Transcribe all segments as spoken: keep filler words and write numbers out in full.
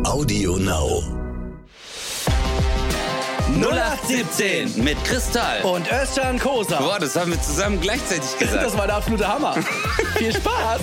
Audio Now. null acht siebzehn mit Kristall und Özcan Kosa. Boah, das haben wir zusammen gleichzeitig gesagt. Das war der absolute Hammer. Viel Spaß.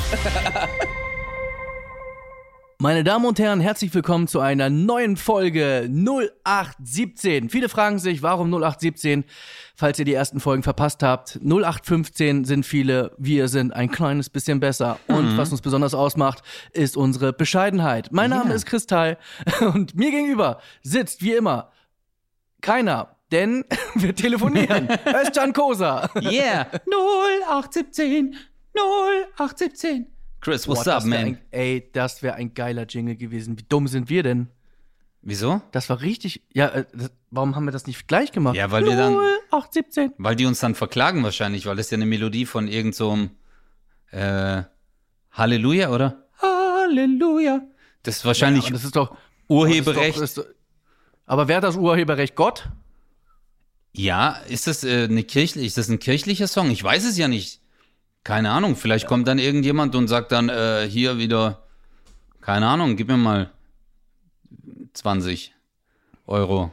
Meine Damen und Herren, herzlich willkommen zu einer neuen Folge null acht siebzehn. Viele fragen sich, warum null acht siebzehn? Falls ihr die ersten Folgen verpasst habt, null acht fünfzehn sind viele, wir sind ein kleines bisschen besser. Und mhm. was uns besonders ausmacht, ist unsere Bescheidenheit. Mein Name yeah. ist Kristall und mir gegenüber sitzt wie immer keiner, denn wir telefonieren. Özcan Kosa. Yeah, null acht siebzehn, null acht siebzehn. Chris, what's Boah, up, man? Ein, ey, das wäre ein geiler Jingle gewesen. Wie dumm sind wir denn? Wieso? Das war richtig. Ja, äh, das, warum haben wir das nicht gleich gemacht? Ja, weil wir dann. null acht siebzehn. Weil die uns dann verklagen wahrscheinlich, weil das ja eine Melodie von irgend so einem äh, Halleluja, oder? Halleluja. Das ist wahrscheinlich ja, das ist doch Urheberrecht. Das ist doch, das ist doch, aber wer hat das Urheberrecht? Gott? Ja, ist das äh, eine kirchliche, ist das ein kirchlicher Song? Ich weiß es ja nicht. Keine Ahnung, vielleicht ja. kommt dann irgendjemand und sagt dann, äh, hier wieder, keine Ahnung, gib mir mal zwanzig Euro.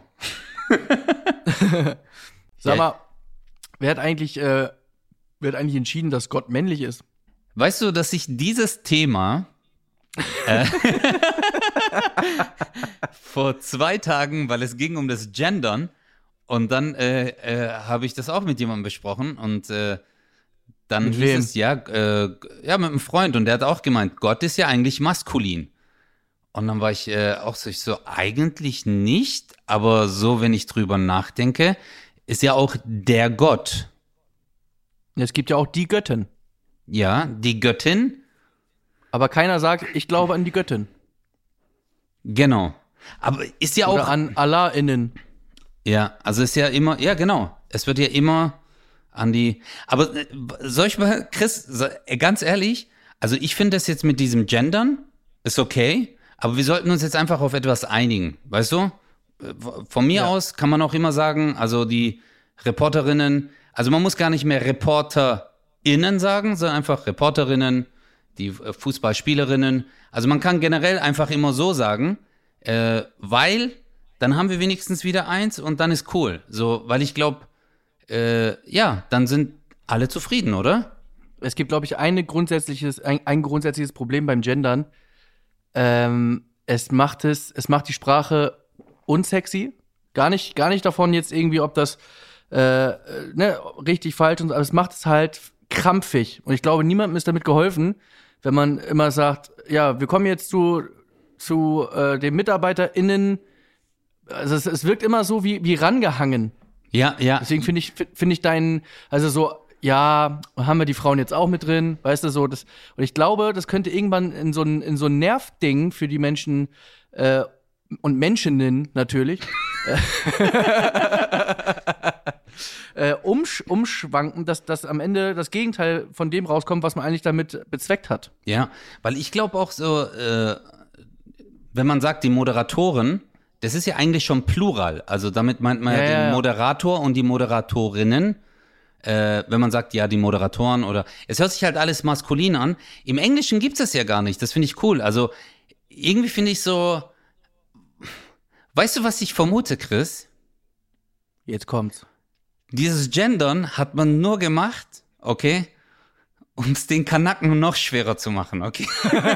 Sag mal, wer hat eigentlich, äh, wer hat eigentlich entschieden, dass Gott männlich ist? Weißt du, dass sich dieses Thema äh, vor zwei Tagen, weil es ging um das Gendern, und dann äh, äh, habe ich das auch mit jemandem besprochen und äh, dann mit hieß wem? es, ja, äh, ja, mit einem Freund, und der hat auch gemeint, Gott ist ja eigentlich maskulin. Und dann war ich äh, auch so, ich so, eigentlich nicht, aber so, wenn ich drüber nachdenke, ist ja auch der Gott. Es gibt ja auch die Göttin. Ja, die Göttin. Aber keiner sagt, ich glaube an die Göttin. Genau. Aber ist ja Oder auch an Allah-Innen. Ja, also ist ja immer, ja genau, es wird ja immer an die, aber äh, soll ich mal, Chris, so, äh, ganz ehrlich, also ich finde das jetzt mit diesem Gendern ist okay, aber wir sollten uns jetzt einfach auf etwas einigen, weißt du? Von mir ja. aus kann man auch immer sagen, also die Reporterinnen, also man muss gar nicht mehr ReporterInnen sagen, sondern einfach Reporterinnen, die Fußballspielerinnen, also man kann generell einfach immer so sagen, äh, weil dann haben wir wenigstens wieder eins und dann ist cool. So, weil ich glaube, äh, ja, dann sind alle zufrieden, oder? Es gibt, glaube ich, eine grundsätzliches, ein, ein grundsätzliches Problem beim Gendern. Ähm, es macht es, es macht die Sprache unsexy. Gar nicht, gar nicht davon jetzt irgendwie, ob das äh, ne, richtig, falsch und so, aber es macht es halt krampfig. Und ich glaube, niemandem ist damit geholfen, wenn man immer sagt, ja, wir kommen jetzt zu, zu äh, den MitarbeiterInnen. Also es, es wirkt immer so wie, wie rangehangen. Ja, ja. Deswegen finde ich, finde ich deinen, also so, ja, haben wir die Frauen jetzt auch mit drin, weißt du, so, das, und ich glaube, das könnte irgendwann in so ein, in so ein Nervding für die Menschen, äh, und Menschinnen natürlich, äh, umsch, umschwanken, dass, dass am Ende das Gegenteil von dem rauskommt, was man eigentlich damit bezweckt hat. Ja, weil ich glaube auch so, äh, wenn man sagt, die Moderatoren, das ist ja eigentlich schon Plural. Also damit meint man ja, ja den ja. Moderator und die Moderatorinnen. Äh, wenn man sagt, ja, die Moderatoren oder... Es hört sich halt alles maskulin an. Im Englischen gibt es das ja gar nicht. Das finde ich cool. Also irgendwie finde ich so... Weißt du, was ich vermute, Chris? Jetzt kommt's. Dieses Gendern hat man nur gemacht, okay, um es den Kanaken noch schwerer zu machen, okay?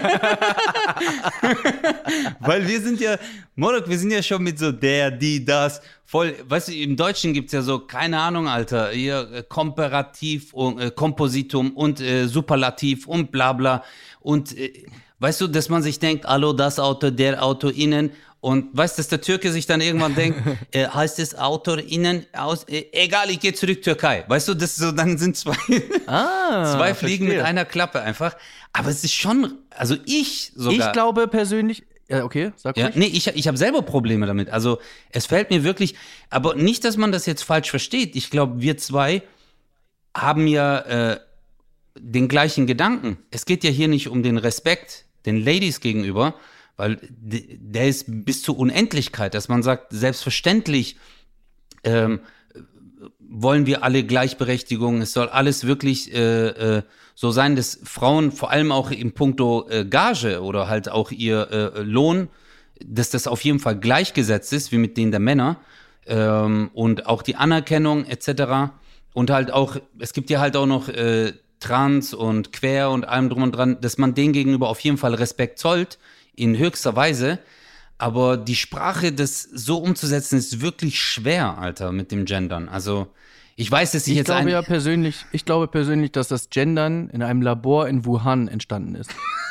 Weil wir sind ja, Modok, wir sind ja schon mit so der, die, das, voll, weißt du, im Deutschen gibt's ja so, keine Ahnung, Alter, hier äh, Komparativ, und, äh, Kompositum und äh, Superlativ und bla bla und äh, weißt du, dass man sich denkt, hallo, das Auto, der Auto, innen. Und weißt du, dass der Türke sich dann irgendwann denkt, äh, heißt es AutorInnen aus, äh, egal, ich gehe zurück Türkei. Weißt du, das so, dann sind zwei, ah, zwei Fliegen verstehe. mit einer Klappe einfach. Aber es ist schon, also ich sogar. Ich glaube persönlich, ja, okay, sag ja, ruhig. Nee, ich, ich habe selber Probleme damit. Also es fällt mir wirklich, aber nicht, dass man das jetzt falsch versteht. Ich glaube, wir zwei haben ja äh, den gleichen Gedanken. Es geht ja hier nicht um den Respekt den Ladies gegenüber, weil der ist bis zur Unendlichkeit, dass man sagt, selbstverständlich ähm, wollen wir alle Gleichberechtigung, es soll alles wirklich äh, äh, so sein, dass Frauen vor allem auch in puncto äh, Gage oder halt auch ihr äh, Lohn dass das auf jeden Fall gleichgesetzt ist, wie mit denen der Männer. Ähm, und auch die Anerkennung et cetera. Und halt auch, es gibt ja halt auch noch äh, Trans und Quer und allem drum und dran, dass man denen gegenüber auf jeden Fall Respekt zollt, in höchster Weise. Aber die Sprache, das so umzusetzen, ist wirklich schwer, Alter, mit dem Gendern. Also, ich weiß, dass ich, Ich jetzt glaube ein... ja persönlich, ich glaube persönlich, dass das Gendern in einem Labor in Wuhan entstanden ist.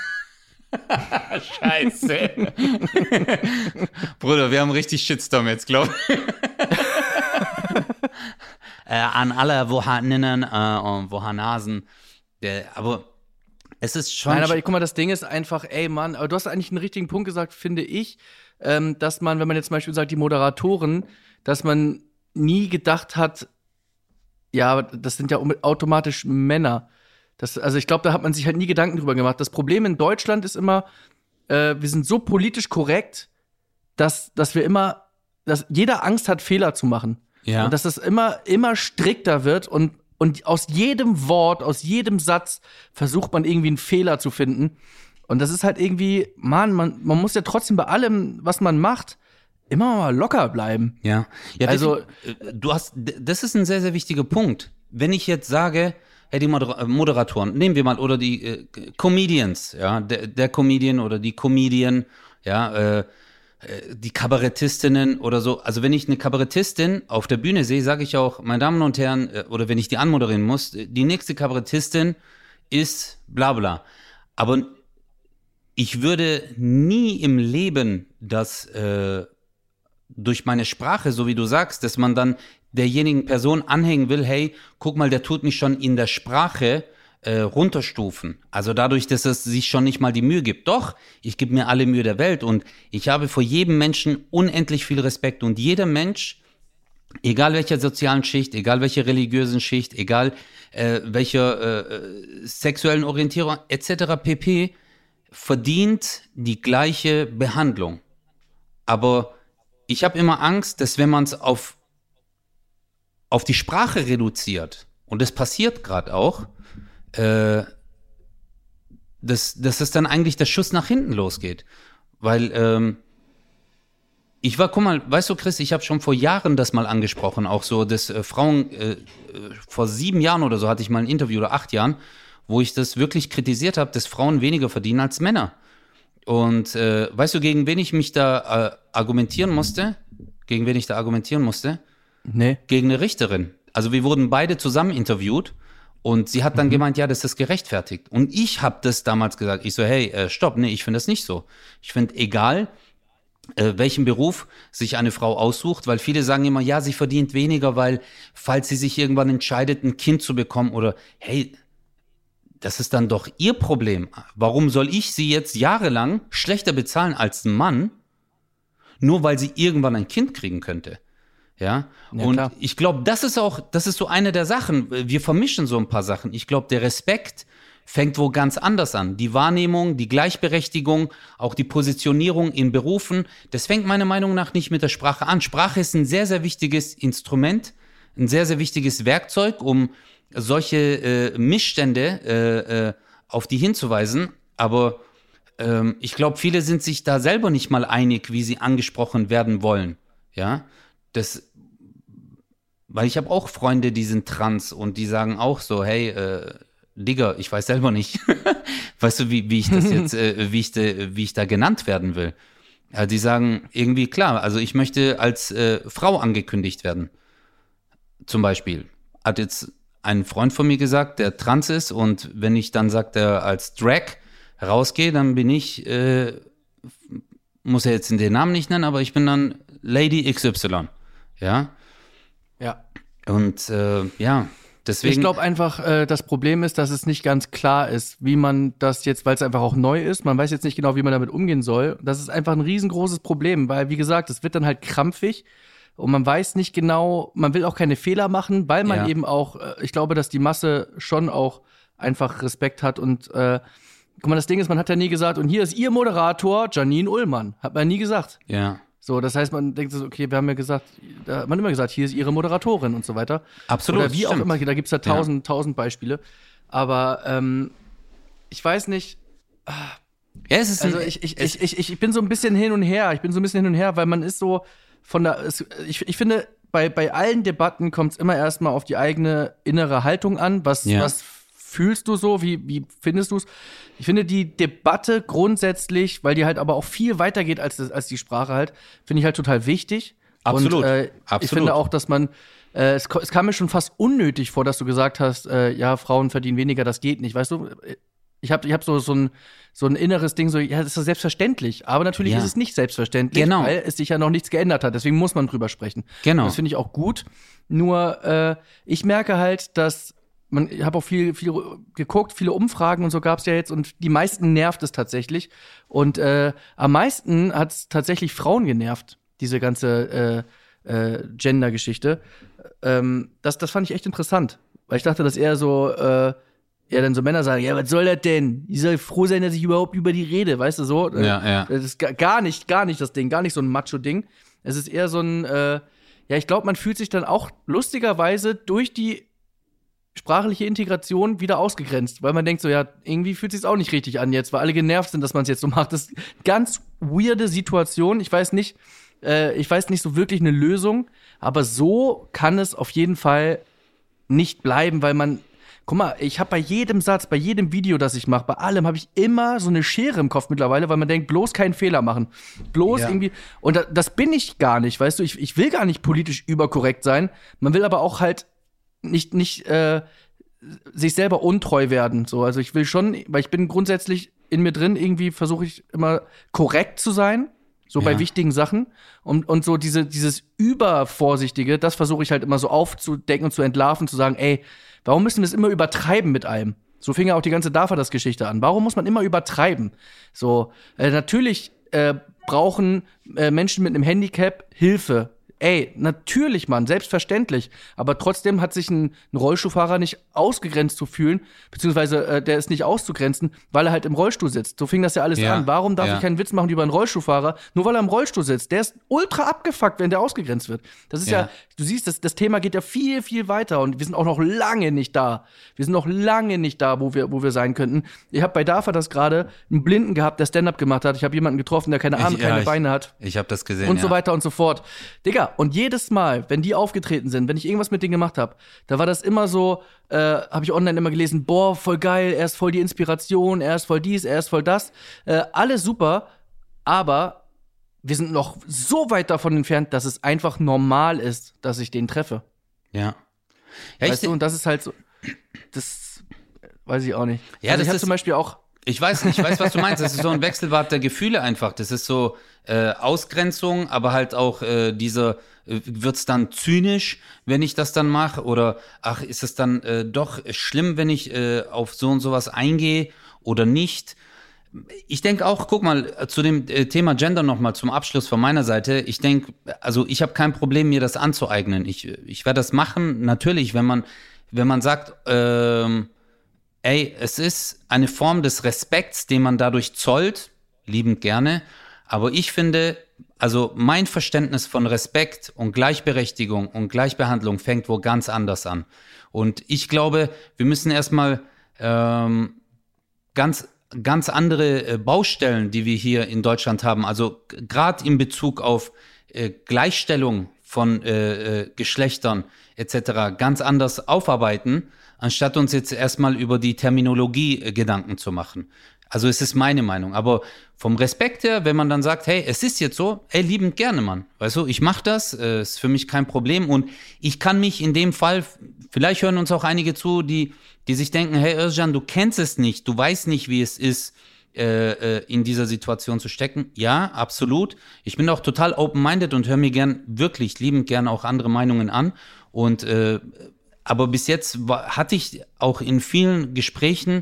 Scheiße. Bruder, wir haben richtig Shitstorm jetzt, glaub ich. äh, an alle Wuhaninnen äh, und Wuhanasen. Der, aber es ist schon... Nein, aber guck mal, das Ding ist einfach, ey Mann, aber du hast eigentlich einen richtigen Punkt gesagt, finde ich, ähm, dass man, wenn man jetzt zum Beispiel sagt, die Moderatoren, dass man nie gedacht hat, ja, das sind ja automatisch Männer. Das, also ich glaube, da hat man sich halt nie Gedanken drüber gemacht. Das Problem in Deutschland ist immer, äh, wir sind so politisch korrekt, dass, dass wir immer, dass jeder Angst hat, Fehler zu machen. Ja. Und dass das immer, immer strikter wird und, und aus jedem Wort, aus jedem Satz versucht man irgendwie einen Fehler zu finden. Und das ist halt irgendwie, Mann, man, man muss ja trotzdem bei allem, was man macht, immer mal locker bleiben. Ja, ja Also- also du hast, das ist ein sehr, sehr wichtiger Punkt. Wenn ich jetzt sage, hey, die Moder- Moderatoren, nehmen wir mal, oder die äh, Comedians, ja, der, der Comedian oder die Comedian, ja, äh, äh, die Kabarettistinnen oder so. Also wenn ich eine Kabarettistin auf der Bühne sehe, sage ich auch, meine Damen und Herren, äh, oder wenn ich die anmoderieren muss, die nächste Kabarettistin ist bla bla. Aber ich würde nie im Leben das äh, durch meine Sprache, so wie du sagst, dass man dann derjenigen Person anhängen will, hey, guck mal, der tut mich schon in der Sprache äh, runterstufen. Also dadurch, dass es sich schon nicht mal die Mühe gibt. Doch, ich gebe mir alle Mühe der Welt und ich habe vor jedem Menschen unendlich viel Respekt. Und jeder Mensch, egal welcher sozialen Schicht, egal welcher religiösen Schicht, egal äh, welcher äh, sexuellen Orientierung et cetera pp., verdient die gleiche Behandlung. Aber ich habe immer Angst, dass wenn man es auf, auf die Sprache reduziert, und das passiert gerade auch, äh, dass, dass es dann eigentlich der Schuss nach hinten losgeht. Weil ähm, ich war, guck mal, weißt du, Chris, ich habe schon vor Jahren das mal angesprochen, auch so, dass äh, Frauen, äh, äh, vor sieben Jahren oder so hatte ich mal ein Interview, oder acht Jahren, wo ich das wirklich kritisiert habe, dass Frauen weniger verdienen als Männer. Und äh, weißt du, gegen wen ich mich da äh, argumentieren musste? Gegen wen ich da argumentieren musste? Nee. Gegen eine Richterin. Also wir wurden beide zusammen interviewt und sie hat dann mhm. gemeint, ja, das ist gerechtfertigt. Und ich habe das damals gesagt. Ich so, hey, äh, stopp, nee, ich finde das nicht so. Ich finde, egal, äh, welchen Beruf sich eine Frau aussucht, weil viele sagen immer, ja, sie verdient weniger, weil, falls sie sich irgendwann entscheidet, ein Kind zu bekommen oder, hey, das ist dann doch ihr Problem. Warum soll ich sie jetzt jahrelang schlechter bezahlen als ein Mann, nur weil sie irgendwann ein Kind kriegen könnte? Ja, Ja, und klar. ich glaube, das ist auch, das ist so eine der Sachen. Wir vermischen so ein paar Sachen. Ich glaube, der Respekt fängt wo ganz anders an. Die Wahrnehmung, die Gleichberechtigung, auch die Positionierung in Berufen, das fängt meiner Meinung nach nicht mit der Sprache an. Sprache ist ein sehr, sehr wichtiges Instrument, ein sehr, sehr wichtiges Werkzeug, um solche äh, Missstände äh, äh, auf die hinzuweisen. Aber ähm, ich glaube, viele sind sich da selber nicht mal einig, wie sie angesprochen werden wollen. Ja, das, weil ich habe auch Freunde, die sind trans und die sagen auch so, hey, äh, Digga, ich weiß selber nicht. Weißt du, wie, wie ich das jetzt, äh, wie ich de, wie ich da genannt werden will? Ja, die sagen irgendwie, klar, also ich möchte als äh, Frau angekündigt werden. Zum Beispiel. Hat jetzt ein Freund von mir gesagt, der trans ist, und wenn ich dann, sagt er, als Drag rausgehe, dann bin ich, äh, muss er jetzt den Namen nicht nennen, aber ich bin dann Lady X Y. Ja. Ja. Und äh, ja, deswegen. Ich glaube einfach, äh, das Problem ist, dass es nicht ganz klar ist, wie man das jetzt, weil es einfach auch neu ist, man weiß jetzt nicht genau, wie man damit umgehen soll. Das ist einfach ein riesengroßes Problem, weil, wie gesagt, es wird dann halt krampfig. Und man weiß nicht genau, man will auch keine Fehler machen, weil man Ja. eben auch, äh, ich glaube, dass die Masse schon auch einfach Respekt hat. Und äh, guck mal, das Ding ist, man hat ja nie gesagt, und hier ist ihr Moderator, Janine Ullmann. Hat man nie gesagt. Ja. So, das heißt, man denkt so, okay, wir haben ja gesagt, da hat man immer gesagt, hier ist ihre Moderatorin und so weiter. Absolut, Oder wie auch stimmt. immer, da gibt's ja tausend, tausend Beispiele. Aber ähm, ich weiß nicht, ah, Ja, es ist Also ein, ich, ich, es, ich, ich, ich bin so ein bisschen hin und her. Ich bin so ein bisschen hin und her, weil man ist so von der. Es, ich, ich finde, bei, bei allen Debatten kommt es immer erstmal auf die eigene innere Haltung an. Was, Ja. was fühlst du so? Wie, wie findest du es? Ich finde die Debatte grundsätzlich, weil die halt aber auch viel weiter geht als, das, als die Sprache halt, finde ich halt total wichtig. Absolut, Und äh, absolut. ich finde auch, dass man äh, es, es kam mir schon fast unnötig vor, dass du gesagt hast, äh, ja, Frauen verdienen weniger, das geht nicht. Weißt du, ich habe ich hab so, so, ein, so ein inneres Ding, so, ja, das ist ja selbstverständlich. Aber natürlich Ja. ist es nicht selbstverständlich, Genau. weil es sich ja noch nichts geändert hat. Deswegen muss man drüber sprechen. Genau. Und das finde ich auch gut. Nur, äh, ich merke halt, dass man, ich habe auch viel, viel geguckt, viele Umfragen und so gab es ja jetzt und die meisten nervt es tatsächlich. Und äh, am meisten hat es tatsächlich Frauen genervt, diese ganze äh, äh, Gender-Geschichte. Ähm, das, das fand ich echt interessant, weil ich dachte, dass eher so äh, ja, dann so Männer sagen, ja, was soll das denn? Ich soll froh sein, dass ich überhaupt über die rede, weißt du so? Ja, ja. Das ist ga- gar nicht, gar nicht das Ding, gar nicht so ein Macho-Ding. Es ist eher so ein, äh, ja, ich glaube, man fühlt sich dann auch lustigerweise durch die sprachliche Integration wieder ausgegrenzt, weil man denkt so, ja, irgendwie fühlt sich's auch nicht richtig an jetzt, weil alle genervt sind, dass man es jetzt so macht. Das ist eine ganz weirde Situation. Ich weiß nicht, äh, ich weiß nicht so wirklich eine Lösung, aber so kann es auf jeden Fall nicht bleiben, weil man guck mal, ich habe bei jedem Satz, bei jedem Video, das ich mache, bei allem habe ich immer so eine Schere im Kopf mittlerweile, weil man denkt, bloß keinen Fehler machen. Bloß Ja. irgendwie. Und da, das bin ich gar nicht, weißt du? Ich, ich will gar nicht politisch überkorrekt sein. Man will aber auch halt nicht, nicht äh, sich selber untreu werden. So. Also ich will schon, weil ich bin grundsätzlich in mir drin, irgendwie versuche ich immer korrekt zu sein. So bei Ja. wichtigen Sachen. Und, und so diese, dieses Übervorsichtige, das versuche ich halt immer so aufzudecken und zu entlarven, zu sagen, ey, warum müssen wir es immer übertreiben mit allem? So fing ja auch die ganze Dafadas-Geschichte an. Warum muss man immer übertreiben? So, äh, natürlich äh, brauchen äh, Menschen mit einem Handicap Hilfe. Ey, natürlich, Mann, selbstverständlich. Aber trotzdem hat sich ein, ein Rollstuhlfahrer nicht ausgegrenzt zu fühlen, beziehungsweise äh, der ist nicht auszugrenzen, weil er halt im Rollstuhl sitzt. So fing das ja alles Ja, an. Warum darf ja. ich keinen Witz machen über einen Rollstuhlfahrer, nur weil er im Rollstuhl sitzt? Der ist ultra abgefuckt, wenn der ausgegrenzt wird. Das ist ja, Ja. du siehst, das, das Thema geht ja viel, viel weiter und wir sind auch noch lange nicht da. Wir sind noch lange nicht da, wo wir, wo wir sein könnten. Ich habe bei Dafa das gerade einen Blinden gehabt, der Stand-up gemacht hat. Ich habe jemanden getroffen, der keine Arme, Ich- ja, keine ich- Beine hat. Ich habe das gesehen. Und ja. so weiter und so fort. Digga, und jedes Mal, wenn die aufgetreten sind, wenn ich irgendwas mit denen gemacht habe, da war das immer so, äh, habe ich online immer gelesen, boah, voll geil, er ist voll die Inspiration, er ist voll dies, er ist voll das. Äh, alles super, aber wir sind noch so weit davon entfernt, dass es einfach normal ist, dass ich den treffe. Ja. Ja, Weißt ich, du, und das ist halt so, das äh, weiß ich auch nicht. Ja, also das ich habe ist- zum Beispiel auch, Ich weiß, ich weiß, was du meinst. Das ist so ein Wechselbad der Gefühle einfach. Das ist so äh, Ausgrenzung, aber halt auch äh, dieser, äh, wird's dann zynisch, wenn ich das dann mache? Oder ach, ist es dann äh, doch schlimm, wenn ich äh, auf so und sowas eingehe oder nicht? Ich denke auch, guck mal, äh, zu dem äh, Thema Gender nochmal zum Abschluss von meiner Seite. Ich denke, also ich habe kein Problem, mir das anzueignen. Ich, ich werde das machen, natürlich, wenn man, wenn man sagt, ähm, ey, es ist eine Form des Respekts, den man dadurch zollt, liebend gerne. Aber ich finde, also mein Verständnis von Respekt und Gleichberechtigung und Gleichbehandlung fängt wo ganz anders an. Und ich glaube, wir müssen erstmal ähm, ganz, ganz andere äh, Baustellen, die wir hier in Deutschland haben, also gerade in Bezug auf äh, Gleichstellung von äh, äh, Geschlechtern et cetera, ganz anders aufarbeiten, anstatt uns jetzt erstmal über die Terminologie äh, Gedanken zu machen. Also es ist meine Meinung. Aber vom Respekt her, wenn man dann sagt, hey, es ist jetzt so, ey, liebend gerne, Mann. Weißt du, ich mach das, äh, ist für mich kein Problem. Und ich kann mich in dem Fall, vielleicht hören uns auch einige zu, die, die sich denken, hey, Özcan, du kennst es nicht, du weißt nicht, wie es ist, äh, äh, in dieser Situation zu stecken. Ja, absolut. Ich bin auch total open-minded und höre mir gern, wirklich liebend gern auch andere Meinungen an. Und äh, aber bis jetzt war, hatte ich auch in vielen Gesprächen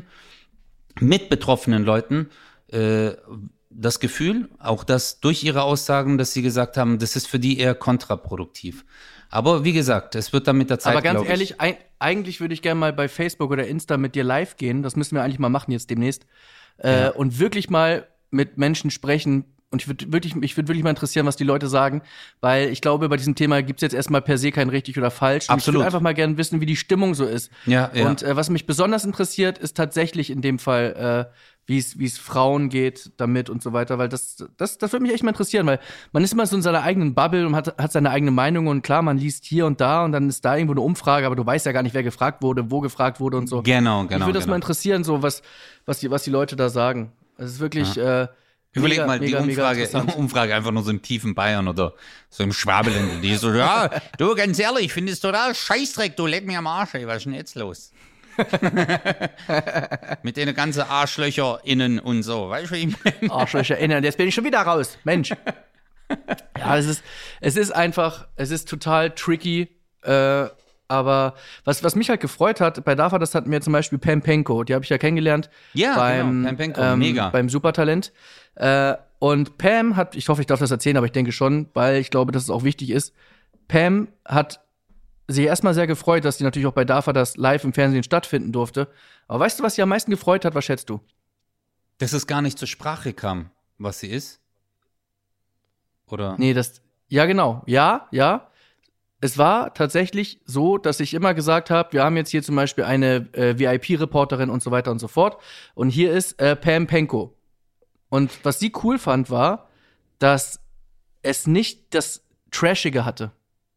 mit betroffenen Leuten äh, das Gefühl, auch dass durch ihre Aussagen, dass sie gesagt haben, das ist für die eher kontraproduktiv. Aber wie gesagt, es wird dann mit der Zeit, aber ganz glaub ich, ehrlich, ein, eigentlich würde ich gerne mal bei Facebook oder Insta mit dir live gehen. Das müssen wir eigentlich mal machen jetzt demnächst. Äh, Ja. Und wirklich mal mit Menschen sprechen. Und ich würde wirklich, ich würde wirklich mal interessieren, was die Leute sagen, weil ich glaube, bei diesem Thema gibt es jetzt erstmal per se kein richtig oder falsch. Und Absolut. Ich würde einfach mal gerne wissen, wie die Stimmung so ist. Ja, ja. Und äh, was mich besonders interessiert, ist tatsächlich in dem Fall, äh, wie es wie es Frauen geht damit und so weiter, weil das das das würde mich echt mal interessieren, weil man ist immer so in seiner eigenen Bubble und hat hat seine eigene Meinung und klar, man liest hier und da und dann ist da irgendwo eine Umfrage, aber du weißt ja gar nicht, wer gefragt wurde, wo gefragt wurde und so. Genau, genau. Mich würde das genau. mal interessieren, so was was die was die Leute da sagen. Es ist wirklich äh, Überleg mega, mal, die mega, mega Umfrage, interessant. Umfrage einfach nur so im tiefen Bayern oder so im Schwabeländer. Die so, ja, du, ganz ehrlich, ich finde es total Scheißdreck, du leck mir am Arsch, ey, was ist denn jetzt los? Mit den ganzen Arschlöcher innen und so, weißt du, wie ich meine? Arschlöcher innen, jetzt bin ich schon wieder raus, Mensch. Ja, es ist, es ist einfach, es ist total tricky, äh, aber was, was mich halt gefreut hat, bei Dafa, das hatten wir zum Beispiel Pam Penko, die habe ich ja kennengelernt. Ja, beim, genau, Pam Penko, ähm, mega. Beim Supertalent. Äh, und Pam hat, ich hoffe, ich darf das erzählen, aber ich denke schon, weil ich glaube, dass es auch wichtig ist. Pam hat sich erstmal sehr gefreut, dass die natürlich auch bei Dafa das live im Fernsehen stattfinden durfte. Aber weißt du, was sie am meisten gefreut hat? Was schätzt du? Dass es gar nicht zur Sprache kam, was sie ist? Oder? Nee, das, ja genau, ja, ja. Es war tatsächlich so, dass ich immer gesagt habe, wir haben jetzt hier zum Beispiel eine äh, V I P-Reporterin und so weiter und so fort. Und hier ist äh, Pam Penko. Und was sie cool fand, war, dass es nicht das Trashige hatte.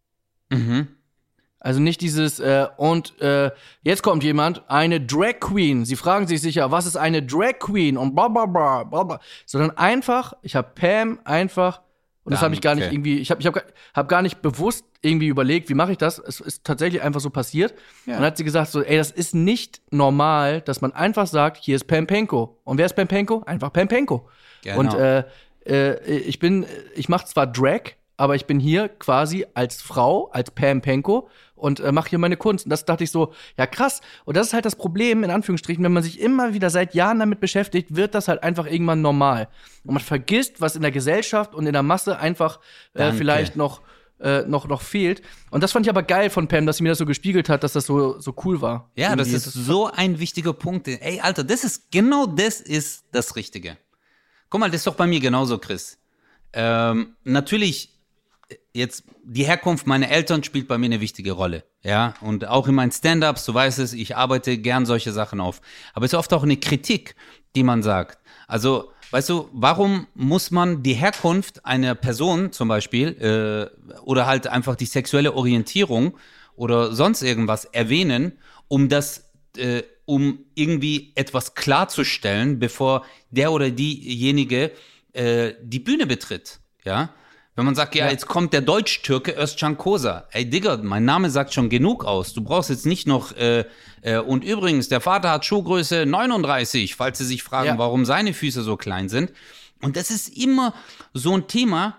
Mhm. Also nicht dieses, äh, und äh, jetzt kommt jemand, eine Drag Queen. Sie fragen sich sicher, was ist eine Drag Queen? Und bla bla bla bla bla. Sondern einfach, ich habe Pam einfach, und das habe ich gar nicht Okay. irgendwie, ich habe ich hab, hab gar nicht bewusst irgendwie überlegt, wie mache ich das? Es ist tatsächlich einfach so passiert. Ja. Und dann hat sie gesagt so, ey, das ist nicht normal, dass man einfach sagt, hier ist Pam Penko. Und wer ist Pam Penko? Einfach Pam Penko. Genau. Und äh, äh, ich bin, ich mache zwar Drag, aber ich bin hier quasi als Frau, als Pam Penko und äh, mache hier meine Kunst. Und das dachte ich so, ja krass. Und das ist halt das Problem, in Anführungsstrichen, wenn man sich immer wieder seit Jahren damit beschäftigt, wird das halt einfach irgendwann normal. Und man vergisst, was in der Gesellschaft und in der Masse einfach äh, Danke. vielleicht noch, äh, noch, noch fehlt. Und das fand ich aber geil von Pam, dass sie mir das so gespiegelt hat, dass das so, so cool war. Ja, das Irgendwie. ist so ein wichtiger Punkt. Ey, Alter, das ist, genau das ist das Richtige. Guck mal, das ist doch bei mir genauso, Chris. Ähm, natürlich, jetzt, die Herkunft meiner Eltern spielt bei mir eine wichtige Rolle, ja, und auch in meinen Stand-Ups, du weißt es, ich arbeite gern solche Sachen auf, aber es ist oft auch eine Kritik, die man sagt, also, weißt du, warum muss man die Herkunft einer Person zum Beispiel, äh, oder halt einfach die sexuelle Orientierung oder sonst irgendwas erwähnen, um das, äh, um irgendwie etwas klarzustellen, bevor der oder diejenige äh, die Bühne betritt, ja. Wenn man sagt, ja, Ja. jetzt kommt der Deutsch-Türke Özcan Kosa. Ey, Digga, mein Name sagt schon genug aus. Du brauchst jetzt nicht noch, äh, äh, und übrigens, der Vater hat Schuhgröße neununddreißig, falls Sie sich fragen, Ja. warum seine Füße so klein sind. Und das ist immer so ein Thema,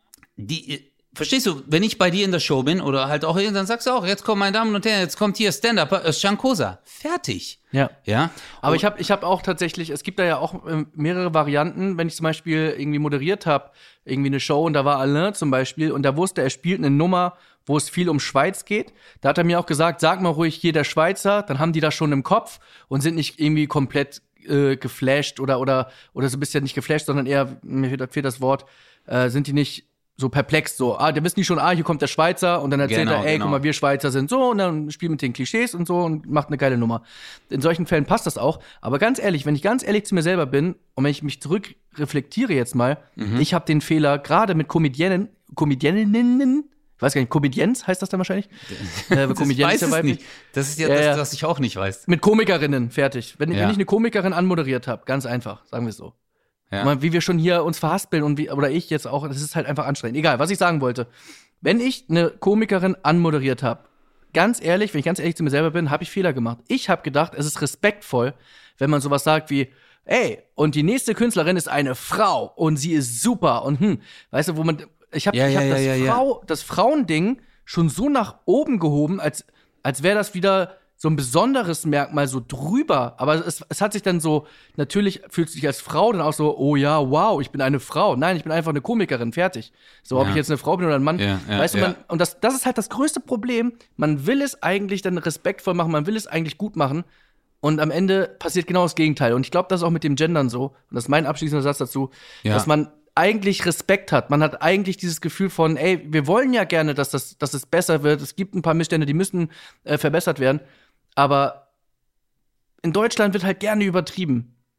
die, äh, verstehst du, wenn ich bei dir in der Show bin oder halt auch hier, dann sagst du auch, jetzt kommen meine Damen und Herren, jetzt kommt hier Stand-Up Özcan Kosa. Fertig. Ja. Ja. Aber ich habe ich hab auch tatsächlich, es gibt da ja auch ähm, mehrere Varianten, wenn ich zum Beispiel irgendwie moderiert habe, irgendwie eine Show und da war Alain zum Beispiel und da wusste, er spielt eine Nummer, wo es viel um Schweiz geht. Da hat er mir auch gesagt, sag mal ruhig hier der Schweizer, dann haben die das schon im Kopf und sind nicht irgendwie komplett äh, geflasht oder, oder, oder so ein bisschen nicht geflasht, sondern eher, mir fehlt, fehlt das Wort, äh, sind die nicht so perplex, so, ah, der wissen die schon, ah, hier kommt der Schweizer und dann erzählt Genau, er, ey, genau. guck mal, wir Schweizer sind so und dann spielt mit den Klischees und so und macht eine geile Nummer. In solchen Fällen passt das auch, aber ganz ehrlich, wenn ich ganz ehrlich zu mir selber bin und wenn ich mich zurückreflektiere jetzt mal, Mhm. ich habe den Fehler gerade mit Comedianen, Comedianinnen, ich weiß gar nicht, Comedians heißt das dann wahrscheinlich? äh, Das Comedian weiß ist ja es weiblich. nicht. Das ist ja, Ja, das, ja. was ich auch nicht weiß. Mit Komikerinnen, fertig. Wenn, Ja. wenn ich eine Komikerin anmoderiert habe, ganz einfach, sagen wir es so. Ja. Mal, wie wir schon hier uns verhaspeln und wie, oder ich jetzt auch, das ist halt einfach anstrengend. Egal, was ich sagen wollte. Wenn ich eine Komikerin anmoderiert habe, ganz ehrlich, wenn ich ganz ehrlich zu mir selber bin, habe ich Fehler gemacht. Ich habe gedacht, es ist respektvoll, wenn man sowas sagt wie, ey, und die nächste Künstlerin ist eine Frau und sie ist super und hm, weißt du, wo man, ich habe Ja, ich ja, hab ja, das, ja, ja. Frau, das Frauending schon so nach oben gehoben, als, als wäre das wieder so ein besonderes Merkmal so drüber. Aber es, es hat sich dann so, natürlich fühlt sich als Frau dann auch so, oh ja, wow, ich bin eine Frau. Nein, ich bin einfach eine Komikerin, fertig. So, ob Ja. ich jetzt eine Frau bin oder ein Mann. Ja, ja, weißt du, ja. man, und das, das ist halt das größte Problem. Man will es eigentlich dann respektvoll machen, man will es eigentlich gut machen. Und am Ende passiert genau das Gegenteil. Und ich glaube, das ist auch mit dem Gendern so. Und das ist mein abschließender Satz dazu, Ja. dass man eigentlich Respekt hat. Man hat eigentlich dieses Gefühl von, ey, wir wollen ja gerne, dass, das, dass es besser wird. Es gibt ein paar Missstände, die müssen äh, verbessert werden. Aber in Deutschland wird halt gerne übertrieben.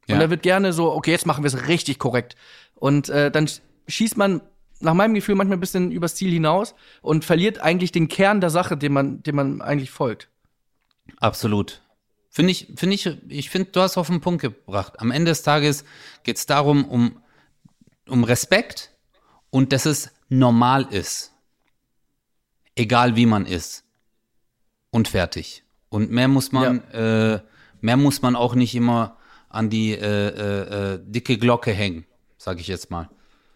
Ja. Und da wird gerne so, okay, jetzt machen wir es richtig korrekt. Und äh, dann schießt man nach meinem Gefühl manchmal ein bisschen übers Ziel hinaus und verliert eigentlich den Kern der Sache, dem man, dem man eigentlich folgt. Absolut. Finde ich, finde ich, ich finde, du hast auf den Punkt gebracht. Am Ende des Tages geht es darum, um, um Respekt und dass es normal ist. Egal wie man ist. Und fertig. Und mehr muss man, ja. äh, mehr muss man auch nicht immer an die äh, äh, äh, dicke Glocke hängen, sage ich jetzt mal.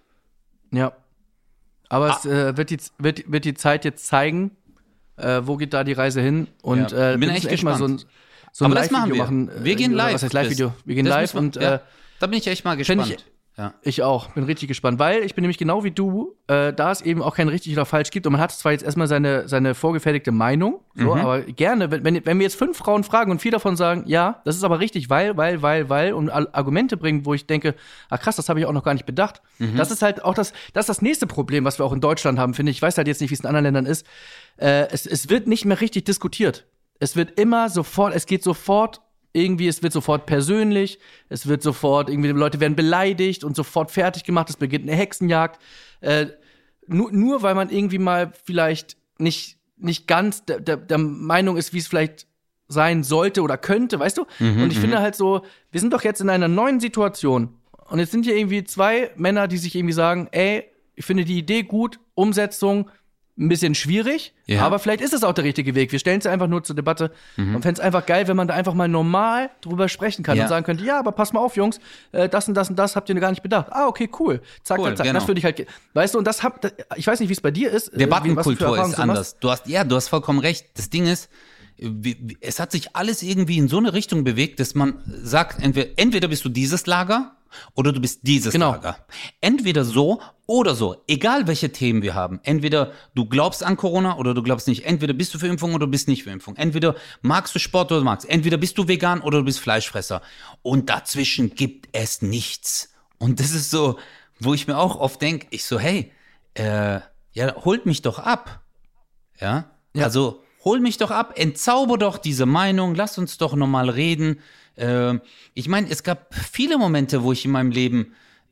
Ja. Aber Ah. es äh, wird, die, wird, wird die Zeit jetzt zeigen, äh, wo geht da die Reise hin. Und Ja. äh, Bin wir echt müssen echt mal so ein, so ein Aber das machen Live-Video wir. machen. Wir äh, gehen oder live, Was heißt Live-Video? Chris. Wir gehen Das live müssen und wir- ja. äh, Da bin ich echt mal Fänd gespannt. ich- ja. ich auch. Bin richtig gespannt, weil ich bin nämlich genau wie du, äh, da es eben auch kein richtig oder falsch gibt und man hat zwar jetzt erstmal seine, seine vorgefertigte Meinung, so, Mhm. aber gerne, wenn, wenn, wenn wir jetzt fünf Frauen fragen und vier davon sagen, ja, das ist aber richtig, weil, weil, weil, weil und Al- Argumente bringen, wo ich denke, ach krass, das habe ich auch noch gar nicht bedacht. Mhm. Das ist halt auch das, das ist das nächste Problem, was wir auch in Deutschland haben, finde ich. Ich weiß halt jetzt nicht, wie es in anderen Ländern ist. Äh, es, es wird nicht mehr richtig diskutiert. Es wird immer sofort, es geht sofort irgendwie, es wird sofort persönlich, es wird sofort, irgendwie, die Leute werden beleidigt und sofort fertig gemacht, es beginnt eine Hexenjagd. Äh, nur, nur weil man irgendwie mal vielleicht nicht, nicht ganz der, der, der Meinung ist, wie es vielleicht sein sollte oder könnte, weißt du? Mhm, und ich finde halt so, wir sind doch jetzt in einer neuen Situation. Und jetzt sind hier irgendwie zwei Männer, die sich irgendwie sagen, ey, ich finde die Idee gut, Umsetzung ein bisschen schwierig, Ja. aber vielleicht ist es auch der richtige Weg. Wir stellen es einfach nur zur Debatte und fänden es einfach geil, wenn man da einfach mal normal drüber sprechen kann Ja. und sagen könnte, ja, aber pass mal auf, Jungs, äh, das und das und das habt ihr gar nicht bedacht. Ah, okay, cool. Zack, Cool, zack, zack. genau. Das würde ich halt, ge- weißt du, und das hab, das, ich weiß nicht, wie es bei dir ist. äh, wie- was du für Debattenkultur Erfahrungen ist so machst. anders. Du hast, ja, du hast vollkommen recht. Das Ding ist, wie- wie- es hat sich alles irgendwie in so eine Richtung bewegt, dass man sagt, entweder, entweder bist du dieses Lager oder du bist dieses Genau. Lager. Entweder so oder so. Egal welche Themen wir haben. Entweder du glaubst an Corona oder du glaubst nicht. Entweder bist du für Impfung oder du bist nicht für Impfung. Entweder magst du Sport oder du magst. Entweder bist du vegan oder du bist Fleischfresser. Und dazwischen gibt es nichts. Und das ist so, wo ich mir auch oft denke, ich so, hey, äh, ja, holt mich doch ab. Ja? Ja. Also hol mich doch ab, entzauber doch diese Meinung, lass uns doch nochmal reden. Äh, ich meine, es gab viele Momente, wo ich in meinem Leben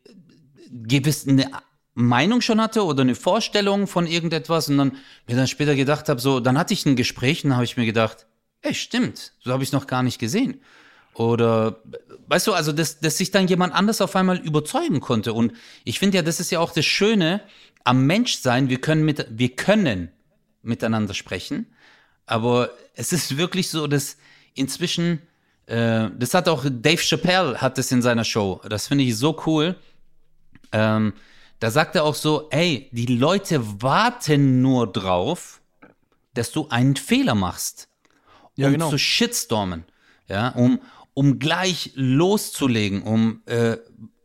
gewiss eine Meinung schon hatte oder eine Vorstellung von irgendetwas und dann mir dann später gedacht habe, so, dann hatte ich ein Gespräch und dann habe ich mir gedacht, ey, stimmt, so habe ich es noch gar nicht gesehen. Oder, weißt du, also, dass, dass sich dann jemand anders auf einmal überzeugen konnte. Und ich finde ja, das ist ja auch das Schöne am Menschsein, wir können, mit, wir können miteinander sprechen, aber es ist wirklich so, dass inzwischen, äh, das hat auch Dave Chappelle hat das in seiner Show, das finde ich so cool, ähm, da sagt er auch so, ey, die Leute warten nur drauf, dass du einen Fehler machst, um Ja, genau. zu shitstormen, ja, um, um gleich loszulegen, um äh,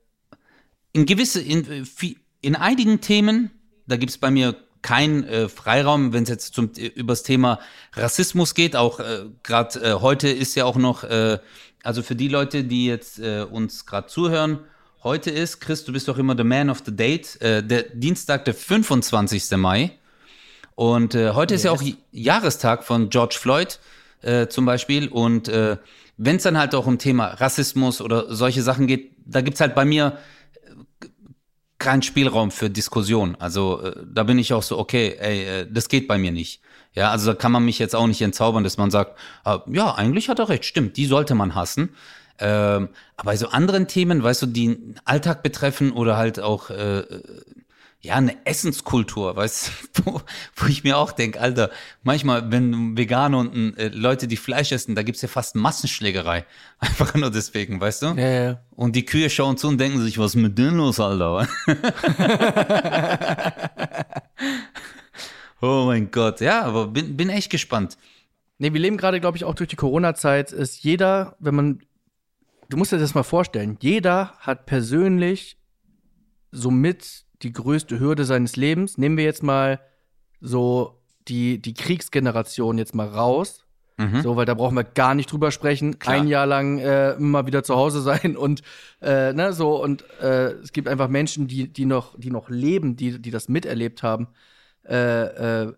in gewisse, in, in einigen Themen, da gibt es bei mir keinen äh, Freiraum, wenn es jetzt zum übers Thema Rassismus geht, auch äh, gerade äh, heute ist ja auch noch, äh, also für die Leute, die jetzt äh, uns gerade zuhören, heute ist, Chris, du bist doch immer the man of the date, äh, der Dienstag, der fünfundzwanzigsten Mai. Und äh, heute ist ja auch J- Jahrestag von George Floyd äh, zum Beispiel. Und äh, wenn es dann halt auch um Thema Rassismus oder solche Sachen geht, da gibt's halt bei mir äh, keinen Spielraum für Diskussion. Also äh, da bin ich auch so, okay, ey, äh, das geht bei mir nicht. Ja, also da kann man mich jetzt auch nicht entzaubern, dass man sagt, ah, ja, eigentlich hat er recht, stimmt, die sollte man hassen. Ähm, aber bei so anderen Themen, weißt du, die den Alltag betreffen oder halt auch äh, ja, eine Essenskultur, weißt du, wo, wo ich mir auch denke, Alter, manchmal, wenn Veganer und äh, Leute, die Fleisch essen, da gibt's ja fast Massenschlägerei. Einfach nur deswegen, weißt du? Ja, ja. Und die Kühe schauen zu und denken sich, was ist mit denen los, Alter? Oh mein Gott, ja, aber bin, bin echt gespannt. Nee, wir leben gerade, glaube ich, auch durch die Corona-Zeit. Ist jeder, wenn man, du musst dir das mal vorstellen, jeder hat persönlich somit die größte Hürde seines Lebens. Nehmen wir jetzt mal so die, die Kriegsgeneration jetzt mal raus. Mhm. So, weil da brauchen wir gar nicht drüber sprechen. Klar. Ein Jahr lang äh, immer wieder zu Hause sein und äh, ne, so und äh, es gibt einfach Menschen, die, die noch, die noch leben, die, die das miterlebt haben. Äh, äh,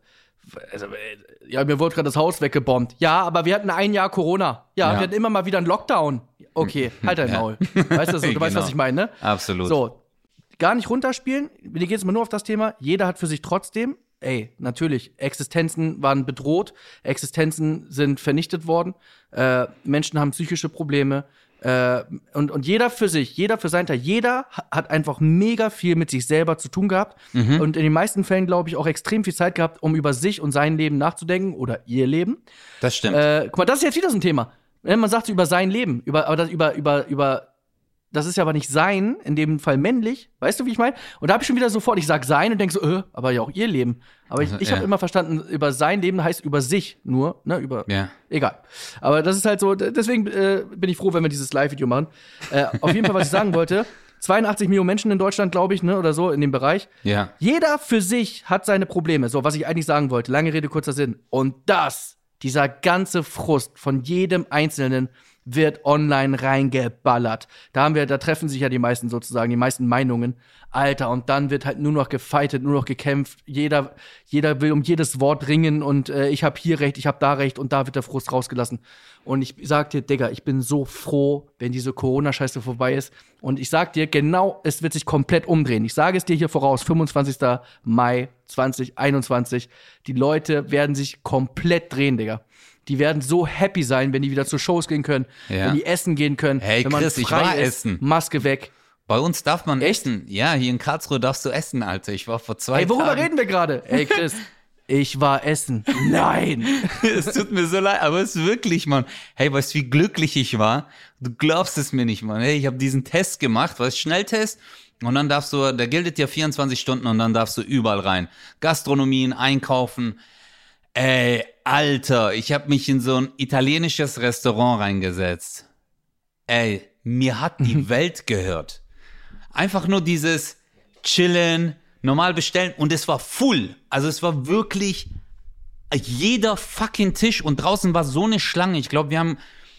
also, äh, ja, mir wurde gerade das Haus weggebombt. Ja, aber wir hatten ein Jahr Corona. Ja, Ja. wir hatten immer mal wieder einen Lockdown. Okay, halt dein Ja. Maul. Weißt du, so, du weißt, Genau. was ich meine, ne? Absolut. So, gar nicht runterspielen. Mir geht es mal nur auf das Thema. Jeder hat für sich trotzdem, ey, natürlich, Existenzen waren bedroht, Existenzen sind vernichtet worden, äh, Menschen haben psychische Probleme, äh, und, und jeder für sich, jeder für sein Teil, jeder ha- hat einfach mega viel mit sich selber zu tun gehabt und in den meisten Fällen, glaube ich, auch extrem viel Zeit gehabt, um über sich und sein Leben nachzudenken oder ihr Leben. Das stimmt. Äh, guck mal, das ist jetzt wieder so ein Thema. Ne, man sagt so über sein Leben, über, aber das, über, über, über, das ist ja aber nicht sein, in dem Fall männlich, weißt du, wie ich meine? Und da habe ich schon wieder sofort, ich sag sein und denk so, äh, aber ja auch ihr Leben. Aber ich, Also, ich habe ja. immer verstanden, über sein Leben heißt über sich nur, ne, über, Ja. egal. Aber das ist halt so, deswegen äh, bin ich froh, wenn wir dieses Live-Video machen. Äh, auf jeden Fall, was ich sagen wollte, zweiundachtzig Millionen Menschen in Deutschland, glaube ich, ne, oder so, in dem Bereich. Ja. Jeder für sich hat seine Probleme. So, was ich eigentlich sagen wollte. Lange Rede, kurzer Sinn. Und das, dieser ganze Frust von jedem Einzelnen wird online reingeballert. Da haben wir, da treffen sich ja die meisten sozusagen, die meisten Meinungen. Alter, und dann wird halt nur noch gefightet, nur noch gekämpft. Jeder, jeder will um jedes Wort ringen und äh, ich habe hier recht, ich habe da recht und da wird der Frust rausgelassen. Und ich sag dir, Digga, ich bin so froh, wenn diese Corona-Scheiße vorbei ist. Und ich sag dir, genau, es wird sich komplett umdrehen. Ich sage es dir hier voraus, fünfundzwanzigster Mai zweitausendeinundzwanzig. Die Leute werden sich komplett drehen, Digga. Die werden so happy sein, wenn die wieder zu Shows gehen können, Ja. wenn die essen gehen können. Hey, wenn man Chris, ich frei war ist, essen. Maske weg. Bei uns darf man Echt? essen. Ja, hier in Karlsruhe darfst du essen, Alter. Ich war vor zwei Ey, worüber Tagen. reden wir gerade? Ey, Chris, ich war essen. Nein. Es tut mir so leid, aber es ist wirklich, Mann. Hey, weißt du, wie glücklich ich war? Du glaubst es mir nicht, Mann. Hey, ich habe diesen Test gemacht, was Schnelltest. Und dann darfst du, der gilt ja vierundzwanzig Stunden und dann darfst du überall rein. Gastronomien, einkaufen. Ey, Alter, ich habe mich in so ein italienisches Restaurant reingesetzt. Ey, mir hat die Welt gehört. Einfach nur dieses Chillen, normal bestellen und es war full. Also es war wirklich jeder fucking Tisch und draußen war so eine Schlange. Ich glaube, wir haben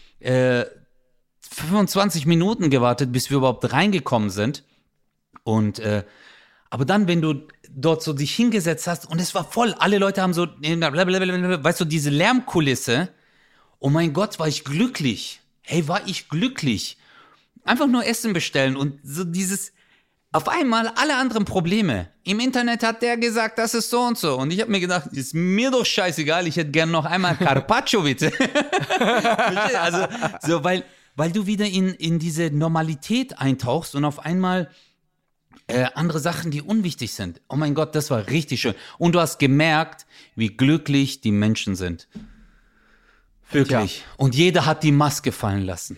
äh, fünfundzwanzig Minuten gewartet, bis wir überhaupt reingekommen sind. Und äh, aber dann, wenn du dort so dich hingesetzt hast und es war voll, alle Leute haben so, blablabla, weißt du, diese Lärmkulisse. Oh mein Gott, war ich glücklich. Hey, war ich glücklich. Einfach nur Essen bestellen und so dieses, auf einmal alle anderen Probleme. Im Internet hat der gesagt, das ist so und so. Und ich habe mir gedacht, ist mir doch scheißegal, ich hätte gern noch einmal Carpaccio, bitte. Also, so, weil, weil du wieder in, in diese Normalität eintauchst und auf einmal äh, andere Sachen, die unwichtig sind. Oh mein Gott, das war richtig schön. Und du hast gemerkt, wie glücklich die Menschen sind. Wirklich. Tja. Und jeder hat die Maske fallen lassen.